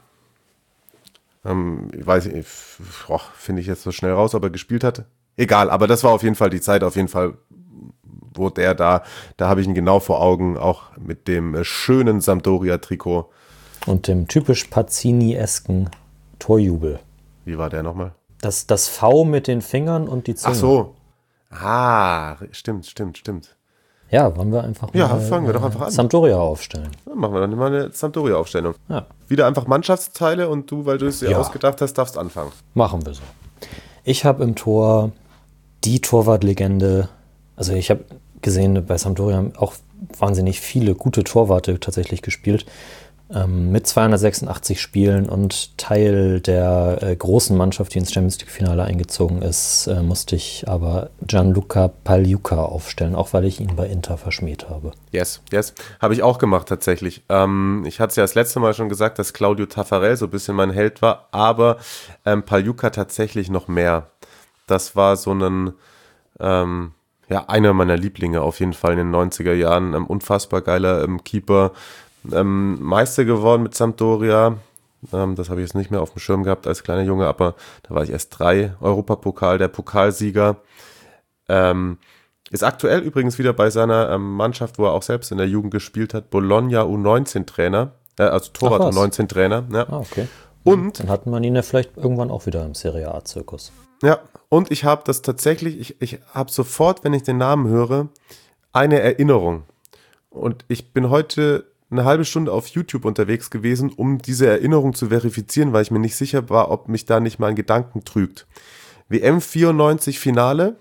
Ähm, ich weiß nicht, finde ich jetzt so schnell raus, ob er gespielt hat. Egal, aber das war auf jeden Fall die Zeit, auf jeden Fall, wo der da, da habe ich ihn genau vor Augen, auch mit dem äh, schönen Sampdoria-Trikot. Und dem typisch Pazzini-esken Torjubel. Wie war der nochmal? Das, das V mit den Fingern und die Zunge. Ach so. Ah, stimmt, stimmt, stimmt. Ja, wollen wir einfach Ja, mal fangen wir doch äh, einfach an. Sampdoria aufstellen. Dann machen wir dann mal eine Sampdoria-Aufstellung. Ja. Wieder einfach Mannschaftsteile und du, weil du es dir Ja. ausgedacht hast, darfst anfangen. Machen wir so. Ich habe im Tor die Torwartlegende, also ich habe gesehen, bei Sampdoria haben auch wahnsinnig viele gute Torwarte tatsächlich gespielt. Ähm, mit zweihundertsechsundachtzig Spielen und Teil der äh, großen Mannschaft, die ins Champions League-Finale eingezogen ist, äh, musste ich aber Gianluca Pagliuca aufstellen, auch weil ich ihn bei Inter verschmäht habe. Yes, yes. Habe ich auch gemacht tatsächlich. Ähm, ich hatte es ja das letzte Mal schon gesagt, dass Claudio Taffarel so ein bisschen mein Held war, aber ähm, Pagliuca tatsächlich noch mehr. Das war so ein, ähm, ja, einer meiner Lieblinge auf jeden Fall in den neunziger Jahren. Ähm, unfassbar geiler ähm, Keeper. Ähm, Meister geworden mit Sampdoria. Ähm, das habe ich jetzt nicht mehr auf dem Schirm gehabt als kleiner Junge, aber da war ich erst drei. Europapokal, der Pokalsieger. Ähm, ist aktuell übrigens wieder bei seiner ähm, Mannschaft, wo er auch selbst in der Jugend gespielt hat, Bologna U neunzehn Trainer, äh, also Torwart U neunzehn Trainer. Ja. Ah, okay. Und Dann hatten wir ihn ja vielleicht irgendwann auch wieder im Serie A-Zirkus. Ja, und ich habe das tatsächlich, ich, ich habe sofort, wenn ich den Namen höre, eine Erinnerung. Und ich bin heute eine halbe Stunde auf YouTube unterwegs gewesen, um diese Erinnerung zu verifizieren, weil ich mir nicht sicher war, ob mich da nicht mein Gedanken trügt. W M vierundneunzig Finale.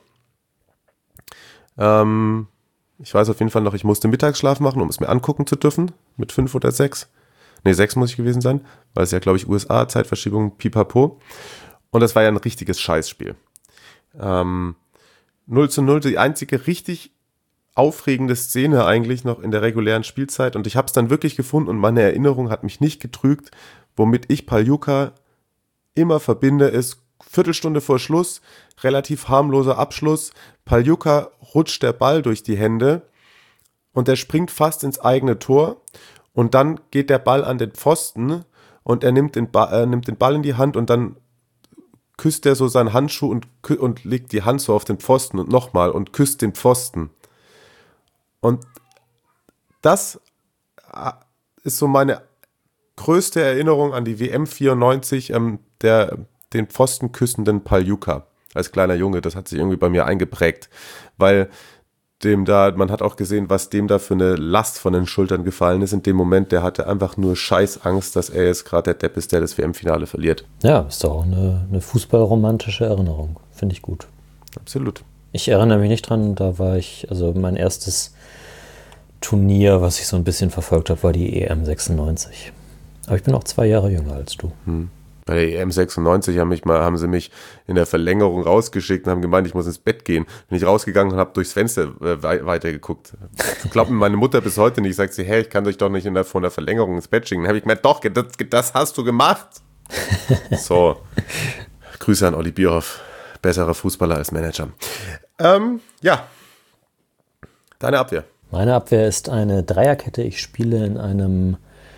Ähm, ich weiß auf jeden Fall noch, ich musste Mittagsschlaf machen, um es mir angucken zu dürfen, mit fünf oder sechs. Ne, sechs muss ich gewesen sein, weil es ja, glaube ich, U S A, Zeitverschiebung, pipapo. Und das war ja ein richtiges Scheißspiel. Ähm, null zu null, die einzige richtig aufregende Szene eigentlich noch in der regulären Spielzeit. Und ich habe es dann wirklich gefunden und meine Erinnerung hat mich nicht getrügt, womit ich Pagliuca immer verbinde, ist Viertelstunde vor Schluss, relativ harmloser Abschluss. Pagliuca rutscht der Ball durch die Hände und er springt fast ins eigene Tor. Und dann geht der Ball an den Pfosten und er nimmt den, ba- äh, nimmt den Ball in die Hand und dann küsst er so seinen Handschuh und, und legt die Hand so auf den Pfosten und nochmal und küsst den Pfosten. Und das ist so meine größte Erinnerung an die W M vierundneunzig, ähm, der, den Pfosten küssenden Pagliuca als kleiner Junge. Das hat sich irgendwie bei mir eingeprägt, weil dem da, man hat auch gesehen, was dem da für eine Last von den Schultern gefallen ist in dem Moment. Der hatte einfach nur Scheißangst, dass er jetzt gerade der Depp ist, der das W M-Finale verliert. Ja, ist doch auch eine, eine fußballromantische Erinnerung. Finde ich gut. Absolut. Ich erinnere mich nicht dran, da war ich, also mein erstes Turnier, was ich so ein bisschen verfolgt habe, war die E M sechsundneunzig. Aber ich bin auch zwei Jahre jünger als du. Hm. Bei der E M sechsundneunzig haben, mich mal, haben sie mich in der Verlängerung rausgeschickt und haben gemeint, ich muss ins Bett gehen. Bin ich rausgegangen und habe durchs Fenster äh, weitergeguckt. Glaubt mir meine Mutter bis heute nicht. Sagt sie, hey, ich kann dich doch nicht in der, von der Verlängerung ins Bett schicken. Dann habe ich gemeint, doch, das, das hast du gemacht. So, Grüße an Olli Bierhoff. Besserer Fußballer als Manager. Ähm, ja, deine Abwehr. Meine Abwehr ist eine Dreierkette. Ich spiele in einem,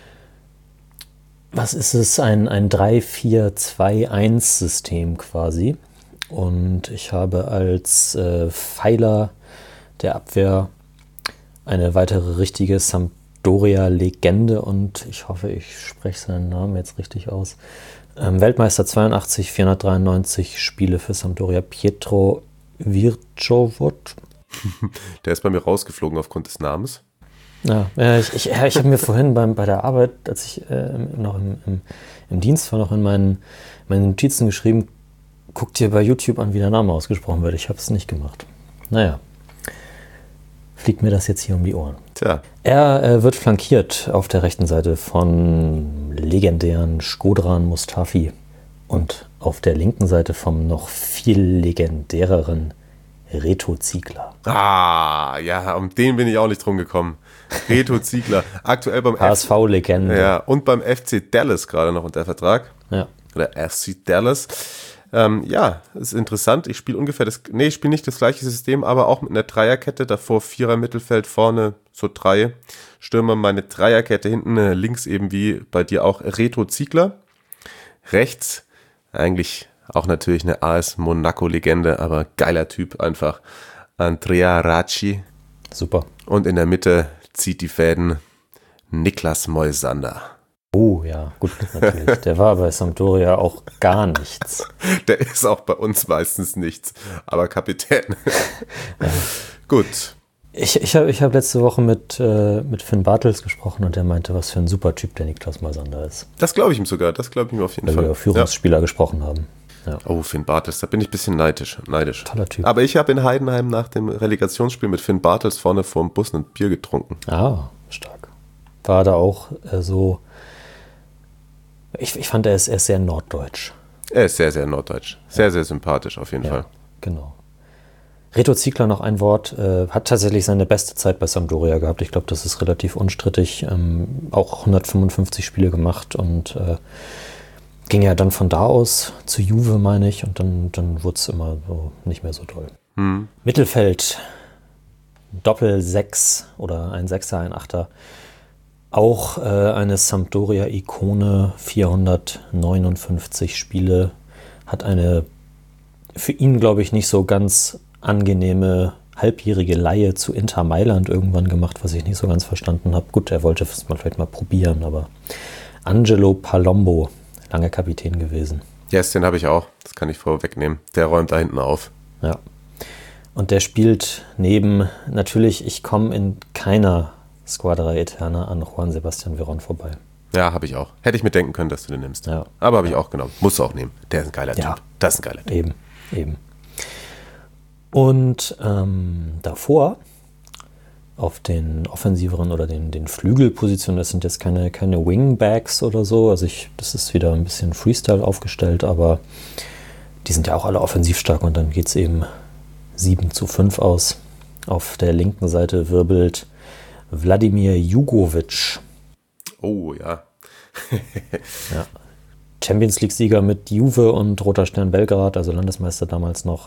was ist es, ein, ein drei vier zwei eins System quasi. Und ich habe als äh, Pfeiler der Abwehr eine weitere richtige Sampdoria-Legende und ich hoffe, ich spreche seinen Namen jetzt richtig aus. Ähm, Weltmeister zweiundachtzig, vierhundertdreiundneunzig Spiele für Sampdoria, Pietro Virchow. Der ist bei mir rausgeflogen aufgrund des Namens. Ja, ich, ich, ich habe mir vorhin beim, bei der Arbeit, als ich äh, noch im, im, im Dienst war, noch in meinen, meinen Notizen geschrieben, guck dir bei YouTube an, wie der Name ausgesprochen wird. Ich habe es nicht gemacht. Naja, fliegt mir das jetzt hier um die Ohren. Tja. Er äh, wird flankiert auf der rechten Seite von legendären Shkodran Mustafi und auf der linken Seite vom noch viel legendäreren Reto Ziegler. Ah, ja, um den bin ich auch nicht drum gekommen. Reto Ziegler, aktuell beim H S V-Legende. Ja, und beim F C Dallas gerade noch unter Vertrag. Ja. Oder F C Dallas. Ähm, ja, ist interessant. Ich spiele ungefähr das, nee, ich spiele nicht das gleiche System, aber auch mit einer Dreierkette. Davor Vierer Mittelfeld, vorne so drei Stürmer. Meine Dreierkette hinten, links eben wie bei dir auch Reto Ziegler. Rechts eigentlich auch natürlich eine A S Monaco-Legende, aber geiler Typ einfach. Andrea Racci. Super. Und in der Mitte zieht die Fäden Niklas Moisander. Oh ja, gut, natürlich. Der war bei Sampdoria auch gar nichts. Der ist auch bei uns meistens nichts, aber Kapitän. Ja. Gut. Ich, ich habe ich hab letzte Woche mit, äh, mit Finn Bartels gesprochen und der meinte, was für ein super Typ der Niklas Moisander ist. Das glaube ich ihm sogar, das glaube ich ihm auf jeden Weil Fall. Weil wir über Führungsspieler ja. gesprochen haben. Ja. Oh, Finn Bartels, da bin ich ein bisschen neidisch. neidisch. Toller Typ. Aber ich habe in Heidenheim nach dem Relegationsspiel mit Finn Bartels vorne vor dem Bus ein Bier getrunken. Ah, stark. War da auch äh, so, ich, ich fand, er ist, er ist sehr norddeutsch. Er ist sehr, sehr norddeutsch. Sehr, ja. sehr sympathisch auf jeden ja, Fall. Genau. Reto Ziegler, noch ein Wort, äh, hat tatsächlich seine beste Zeit bei Sampdoria gehabt. Ich glaube, das ist relativ unstrittig. Ähm, auch hundertfünfundfünfzig Spiele gemacht und äh, ging ja dann von da aus zu Juve, meine ich, und dann, dann wurde es immer so nicht mehr so toll. Hm. Mittelfeld, Doppel-Sechs oder ein Sechser, ein Achter. Auch äh, eine Sampdoria-Ikone, vierhundertneunundfünfzig Spiele, hat eine für ihn, glaube ich, nicht so ganz angenehme halbjährige Leihe zu Inter Mailand irgendwann gemacht, was ich nicht so ganz verstanden habe. Gut, er wollte es mal vielleicht mal probieren, aber Angelo Palombo, lange Kapitän gewesen. Yes, den habe ich auch. Das kann ich vorwegnehmen. Der räumt da hinten auf. Ja. Und der spielt neben, natürlich, ich komme in keiner Squadra Eterna an Juan Sebastian Veron vorbei. Ja, habe ich auch. Hätte ich mir denken können, dass du den nimmst. Ja. Aber habe ich auch genommen. Musst du auch nehmen. Der ist ein geiler Ja. Typ. Das ist ein geiler Typ. Eben, eben. Und ähm, davor auf den offensiveren oder den, den Flügelpositionen, das sind jetzt keine, keine Wingbacks oder so, also ich, das ist wieder ein bisschen Freestyle aufgestellt, aber die sind ja auch alle offensiv stark und dann geht es eben sieben zu fünf aus. Auf der linken Seite wirbelt Vladimir Jugovic. Oh, ja. Ja. Champions League-Sieger mit Juve und Roter Stern Belgrad, also Landesmeister damals noch.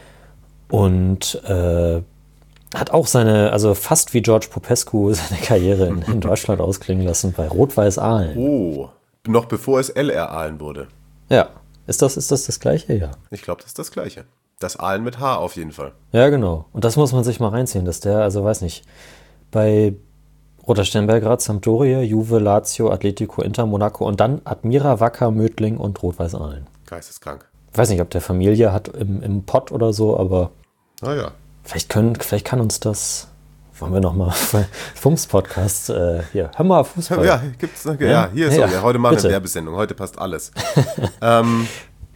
Und äh, hat auch seine, also fast wie George Popescu, seine Karriere in, in Deutschland ausklingen lassen bei Rot-Weiß Aalen. Oh, noch bevor es L R Aalen wurde. Ja, ist das, ist das das Gleiche? Ja. Ich glaube, das ist das Gleiche. Das Aalen mit H auf jeden Fall. Ja, genau. Und das muss man sich mal reinziehen, dass der, also weiß nicht, bei Roter Stern Belgrad, Sampdoria, Juve, Lazio, Atletico, Inter, Monaco und dann Admira, Wacker, Mödling und Rot-Weiß Aalen. Geisteskrank. Ich weiß nicht, ob der Familie hat im, im Pott oder so, aber Naja. vielleicht können, vielleicht kann uns das, wollen wir nochmal Fums-Podcast, äh, hier, hör mal Fußball. Ja, gibt's, ja, ja hier ist Ja, so. Ja, heute mal bitte. eine Werbesendung. Heute passt alles. ähm,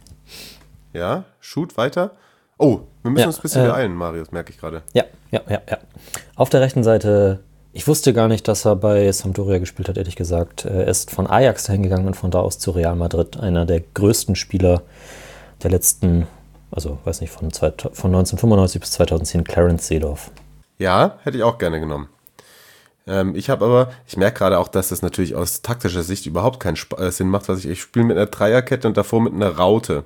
ja, shoot weiter. Oh, wir müssen Ja, uns ein bisschen äh, beeilen, Marius, merke ich gerade. Ja, ja, ja, ja. Auf der rechten Seite, ich wusste gar nicht, dass er bei Sampdoria gespielt hat, ehrlich gesagt. Er ist von Ajax dahin gegangen und von da aus zu Real Madrid. Einer der größten Spieler der letzten, also weiß nicht, von, zwei, von neunzehnhundertfünfundneunzig bis zweitausendzehn, Clarence Seedorf. Ja, hätte ich auch gerne genommen. Ähm, ich habe aber, ich merke gerade auch, dass das natürlich aus taktischer Sicht überhaupt keinen Sp- äh, Sinn macht, was ich, ich spiele mit einer Dreierkette und davor mit einer Raute.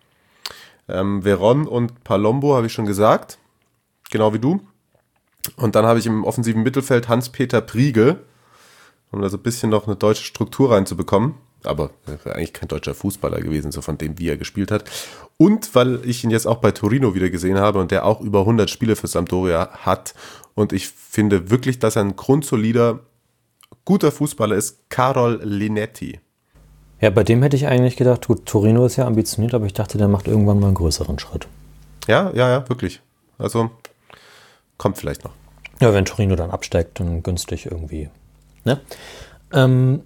Ähm, Veron und Palombo habe ich schon gesagt, genau wie du. Und dann habe ich im offensiven Mittelfeld Hans-Peter Priegel, um da so ein bisschen noch eine deutsche Struktur reinzubekommen. Aber er wäre eigentlich kein deutscher Fußballer gewesen, so von dem, wie er gespielt hat. Und weil ich ihn jetzt auch bei Torino wieder gesehen habe und der auch über hundert Spiele für Sampdoria hat. Und ich finde wirklich, dass er ein grundsolider, guter Fußballer ist, Karol Linetti. Ja, bei dem hätte ich eigentlich gedacht, gut, Torino ist ja ambitioniert, aber ich dachte, der macht irgendwann mal einen größeren Schritt. Ja, ja, ja, wirklich. Also kommt vielleicht noch. Ja, wenn Torino dann absteigt, dann günstig irgendwie. Ne? Ähm,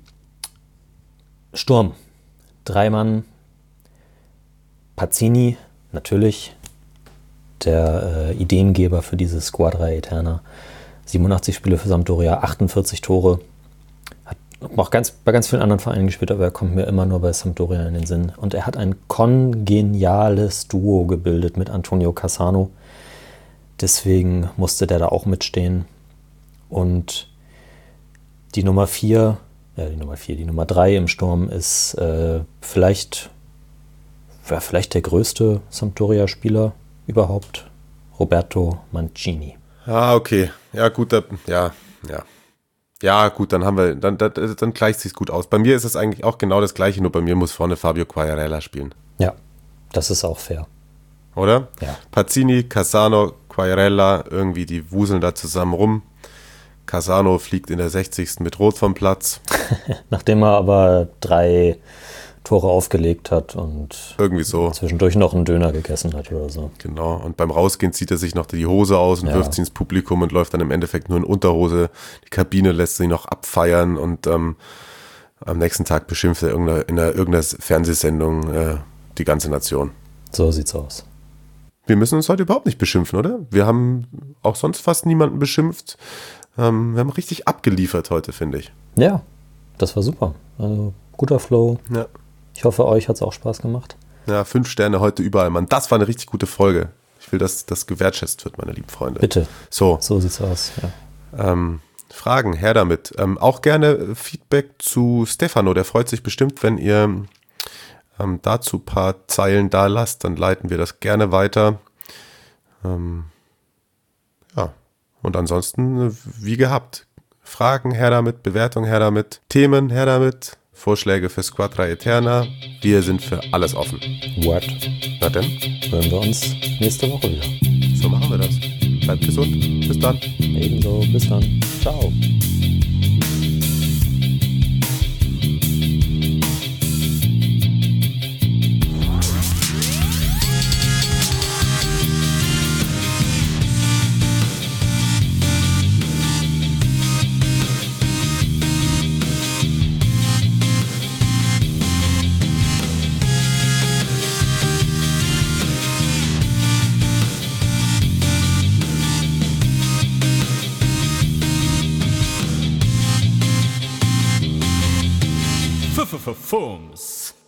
Sturm. Drei Mann. Pazzini, natürlich. Der äh, Ideengeber für diese Squadra Eterna. siebenundachtzig Spiele für Sampdoria, achtundvierzig Tore. Hat auch ganz, bei ganz vielen anderen Vereinen gespielt, aber er kommt mir immer nur bei Sampdoria in den Sinn. Und er hat ein kongeniales Duo gebildet mit Antonio Cassano. Deswegen musste der da auch mitstehen. Und die Nummer vier, ja, die Nummer vier, die Nummer drei im Sturm ist äh, vielleicht, ja, vielleicht der größte Sampdoria-Spieler überhaupt, Roberto Mancini. Ah, okay. Ja, gut, da, ja, ja. Ja, gut, dann haben wir, dann, dann, dann gleicht sich's gut aus. Bei mir ist es eigentlich auch genau das Gleiche, nur bei mir muss vorne Fabio Quagliarella spielen. Ja, das ist auch fair. Oder? Ja. Pazzini, Cassano, Quagliarella, irgendwie, die wuseln da zusammen rum. Cassano fliegt in der sechzigsten mit Rot vom Platz. Nachdem er aber drei Tore aufgelegt hat und Irgendwie so. zwischendurch noch einen Döner gegessen hat oder so. Genau. Und beim Rausgehen zieht er sich noch die Hose aus und Ja. wirft sie ins Publikum und läuft dann im Endeffekt nur in Unterhose. Die Kabine lässt sie noch abfeiern und ähm, am nächsten Tag beschimpft er irgendeine, in einer, irgendeiner Fernsehsendung äh, die ganze Nation. So sieht's aus. Wir müssen uns heute überhaupt nicht beschimpfen, oder? Wir haben auch sonst fast niemanden beschimpft. Ähm, wir haben richtig abgeliefert heute, finde ich. Ja, das war super. Also guter Flow. Ja. Ich hoffe, euch hat's auch Spaß gemacht. Ja, fünf Sterne heute überall, Mann. Das war eine richtig gute Folge. Ich will, dass das gewertschätzt wird, meine lieben Freunde. Bitte. So, So sieht's aus. Ja. ähm, Fragen, her damit. Ähm, auch gerne Feedback zu Stefano. Der freut sich bestimmt, wenn ihr ähm, dazu ein paar Zeilen da lasst. Dann leiten wir das gerne weiter. Ähm, ja, und ansonsten, äh, wie gehabt. Fragen, her damit. Bewertung, her damit. Themen, her damit. Vorschläge für Squadra Eterna. Wir sind für alles offen. What? Na denn, Hören wir uns nächste Woche wieder. so machen wir das. Bleibt gesund. Bis dann. Ebenso. Bis dann. Ciao. Fums.